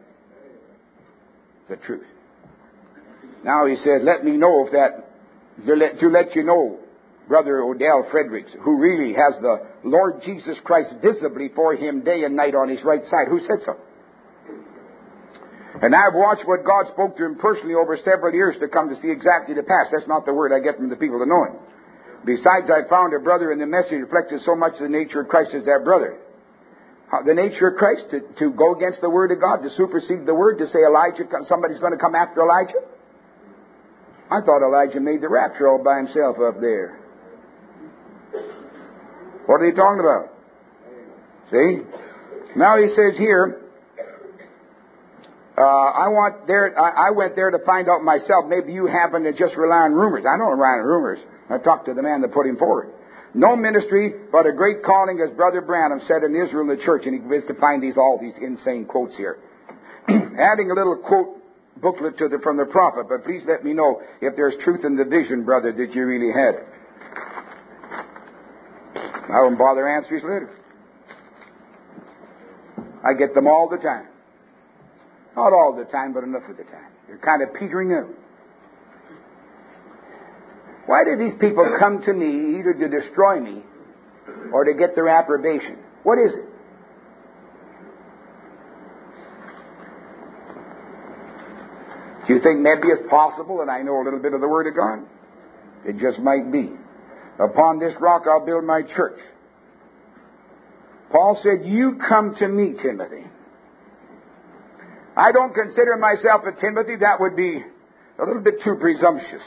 The truth. Now he said, let me know if that, to let you know, Brother Odell Fredericks, who really has the Lord Jesus Christ visibly for him day and night on his right side. Who said so? And I've watched what God spoke to him personally over several years to come to see exactly the past. That's not the word I get from the people that know him. Besides, I found a brother in the message reflected so much of the nature of Christ as their brother. The nature of Christ, to go against the Word of God, to supersede the Word, to say Elijah, somebody's going to come after Elijah. I thought Elijah made the rapture all by himself up there. What are they talking about? See? Now he says here, I went there to find out myself. Maybe you happen to just rely on rumors. I don't rely on rumors. I talked to the man that put him forward. No ministry but a great calling, as Brother Branham said in Israel in the church, and he begins to find all these insane quotes here. Adding a little quote booklet from the prophet, but please let me know if there's truth in the vision, brother, that you really had. I don't bother answering his letters. I get them all the time. Not all the time, but enough of the time. You're kind of petering out. Why do these people come to me either to destroy me or to get their approbation? What is it? Do you think maybe it's possible that I know a little bit of the Word of God? It just might be. Upon this rock I'll build my church. Paul said, you come to me, Timothy. I don't consider myself a Timothy. That would be a little bit too presumptuous.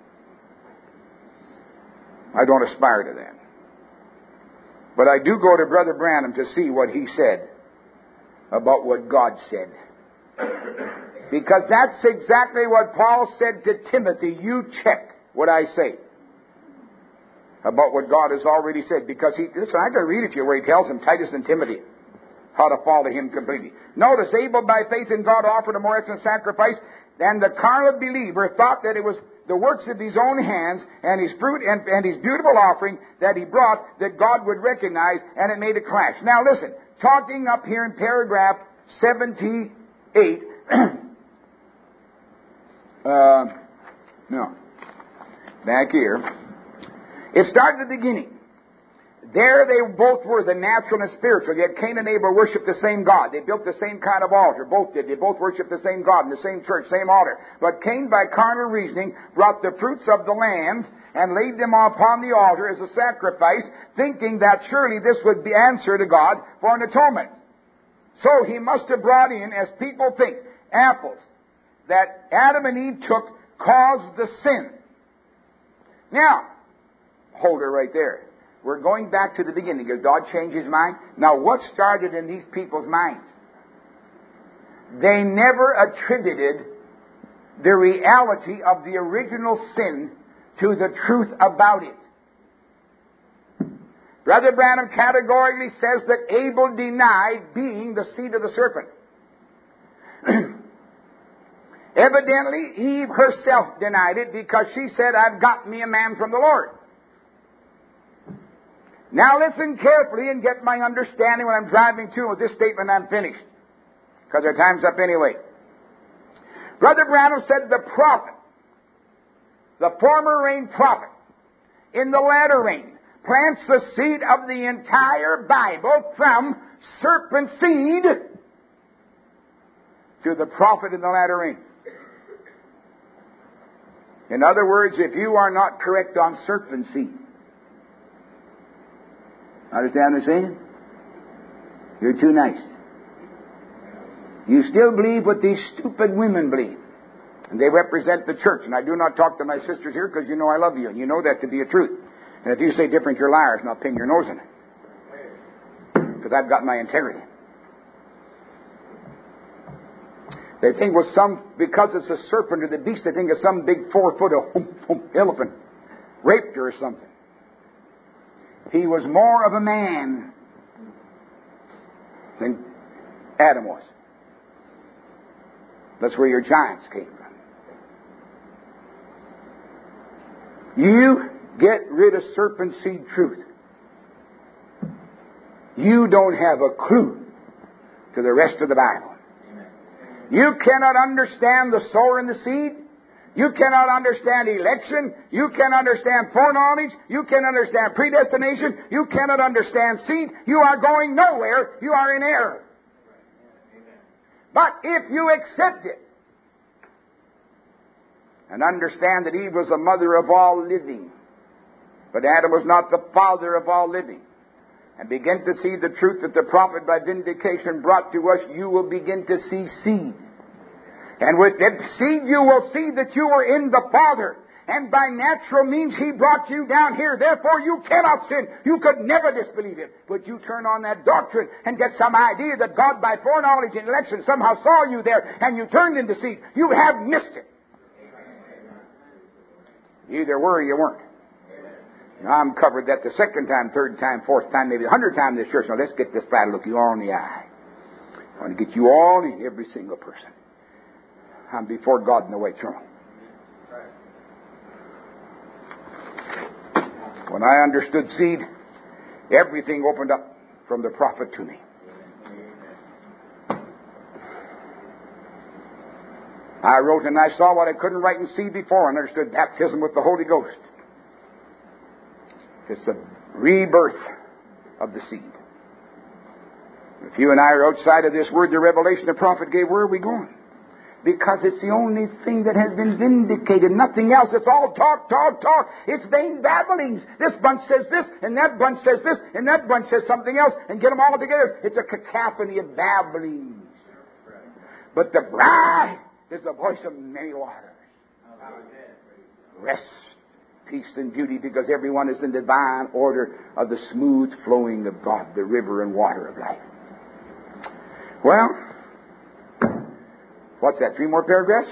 I don't aspire to that. But I do go to Brother Branham to see what he said about what God said. Because that's exactly what Paul said to Timothy. You check what I say about what God has already said. Because listen, I can read it to you where he tells him, Titus and Timothy, how to follow him completely. Notice, Abel by faith in God offered a more excellent sacrifice than the carnal believer thought that it was the works of his own hands and his fruit and his beautiful offering that he brought that God would recognize, and it made a clash. Now listen, talking up here in paragraph 78, back here, it starts at the beginning. There they both were, the natural and spiritual. Yet Cain and Abel worshipped the same God. They built the same kind of altar. Both did. They both worshipped the same God in the same church, same altar. But Cain, by carnal reasoning, brought the fruits of the land and laid them upon the altar as a sacrifice, thinking that surely this would be answer to God for an atonement. So he must have brought in, as people think, apples that Adam and Eve took caused the sin. Now, hold it right there. We're going back to the beginning. Did God change His mind? Now, what started in these people's minds? They never attributed the reality of the original sin to the truth about it. Brother Branham categorically says that Abel denied being the seed of the serpent. Evidently, Eve herself denied it because she said, I've got me a man from the Lord. Now listen carefully and get my understanding when I'm driving to. With this statement I'm finished, because our time's up anyway. Brother Branham said the prophet, the former rain prophet, in the latter rain, plants the seed of the entire Bible from serpent seed to the prophet in the latter rain. In other words, if you are not correct on serpent seed, understand what I'm saying? You're too nice. You still believe what these stupid women believe. And they represent the church. And I do not talk to my sisters here because you know I love you. And you know that to be a truth. And if you say different, you're liars. And I'll pin your nose in it. Because I've got my integrity. They think because it's a serpent or the beast, they think it's some big 4-foot elephant. Raped her or something. He was more of a man than Adam was. That's where your giants came from. You get rid of serpent seed truth. You don't have a clue to the rest of the Bible. You cannot understand the sower and the seed. You cannot understand election. You cannot understand foreknowledge. You cannot understand predestination. You cannot understand seed. You are going nowhere. You are in error. But if you accept it and understand that Eve was the mother of all living, but Adam was not the father of all living, and begin to see the truth that the prophet by vindication brought to us, you will begin to see seed. And with that seed you will see that you are in the Father. and by natural means He brought you down here. Therefore you cannot sin. You could never disbelieve Him. But you turn on that doctrine and get some idea that God by foreknowledge and election somehow saw you there, and you turned in deceit. You have missed it. You either were or you weren't. Now I'm covered that the second time, third time, fourth time, maybe the 100th time in this church. Now let's get this try to look you all in the eye. I want to get you all in, every single person. I'm before God in the white throne. When I understood seed, everything opened up from the prophet to me. I wrote and I saw what I couldn't write and see before, and understood baptism with the Holy Ghost. It's a rebirth of the seed. If you and I are outside of this word, the revelation the prophet gave, where are we going? Because it's the only thing that has been vindicated. Nothing else. It's all talk, talk, talk. It's vain babblings. This bunch says this, and that bunch says this, and that bunch says something else, and get them all together. It's a cacophony of babblings. But the bride is the voice of many waters. Rest, peace, and beauty, because everyone is in divine order of the smooth flowing of God, the river and water of life. Well, what's that? 3 more paragraphs?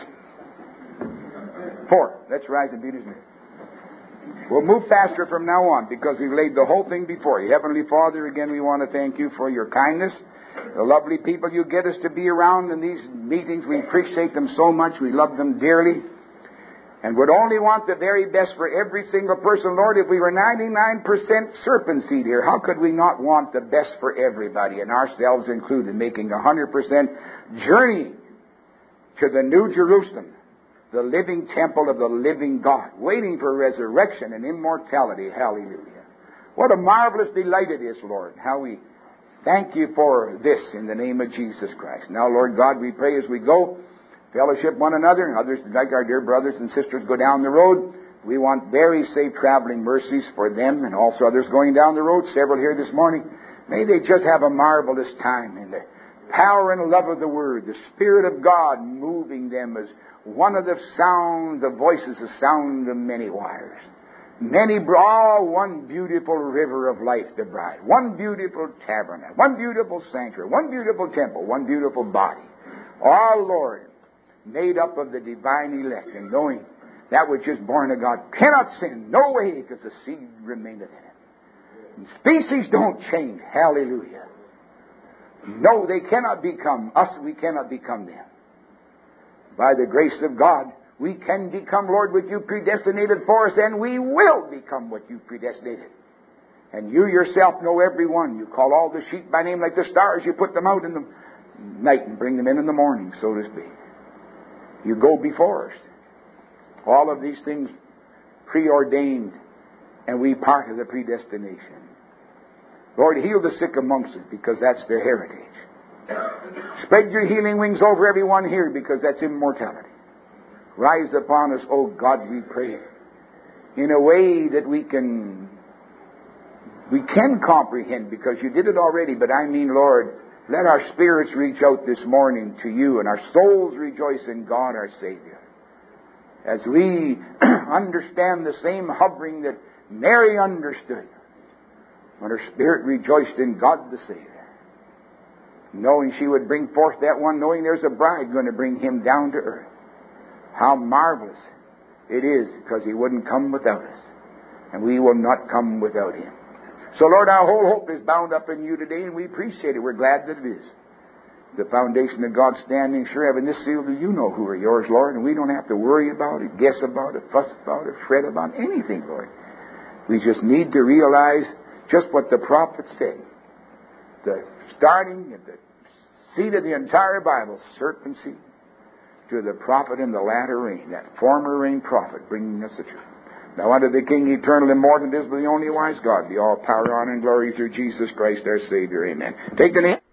4. Let's rise and beat His name. We'll move faster from now on because we've laid the whole thing before you. Heavenly Father, again we want to thank You for Your kindness. The lovely people You get us to be around in these meetings, we appreciate them so much. We love them dearly. And would only want the very best for every single person. Lord, if we were 99% serpent seed here, how could we not want the best for everybody, and ourselves included, making 100% journey to the New Jerusalem, the living temple of the living God, waiting for resurrection and immortality. Hallelujah. What a marvelous delight it is, Lord, how we thank You for this in the name of Jesus Christ. Now, Lord God, we pray as we go, fellowship one another, and others, like our dear brothers and sisters, go down the road. We want very safe traveling mercies for them and also others going down the road, several here this morning. May they just have a marvelous time in the power and love of the Word, the Spirit of God moving them as one of the sounds, the voices, the sound of many waters. Many, all one beautiful river of life, the bride. One beautiful tabernacle, one beautiful sanctuary, one beautiful temple, one beautiful body. All, Lord, made up of the divine elect, and knowing that which is born of God cannot sin. No way, because the seed remaineth in it. And species don't change. Hallelujah. No, they cannot become us. We cannot become them. By the grace of God, we can become, Lord, what You predestinated for us, and we will become what You predestinated. And You Yourself know every one. You call all the sheep by name like the stars. You put them out in the night and bring them in the morning, so to speak. You go before us. All of these things preordained, and we part of the predestination. Lord, heal the sick amongst us, because that's their heritage. Spread Your healing wings over everyone here, because that's immortality. Rise upon us, O God, we pray, in a way that we can comprehend, because You did it already. But I mean, Lord, let our spirits reach out this morning to You, and our souls rejoice in God our Savior. As we understand the same hovering that Mary understood when her spirit rejoiced in God the Savior, knowing she would bring forth that one, knowing there's a bride going to bring Him down to earth. How marvelous it is, because He wouldn't come without us, and we will not come without Him. So, Lord, our whole hope is bound up in You today, and we appreciate it. We're glad that it is. The foundation of God standing sure, having this seal that You know who are Yours, Lord, and we don't have to worry about it, guess about it, fuss about it, fret about anything, Lord. We just need to realize just what the prophet said. The starting at the seed of the entire Bible, serpent seed, to the prophet in the latter rain, that former rain prophet, bringing us the truth. Now unto the King, eternal, immortal, invisible, the only wise God, be all power, honor, and glory through Jesus Christ our Savior. Amen. Take the name.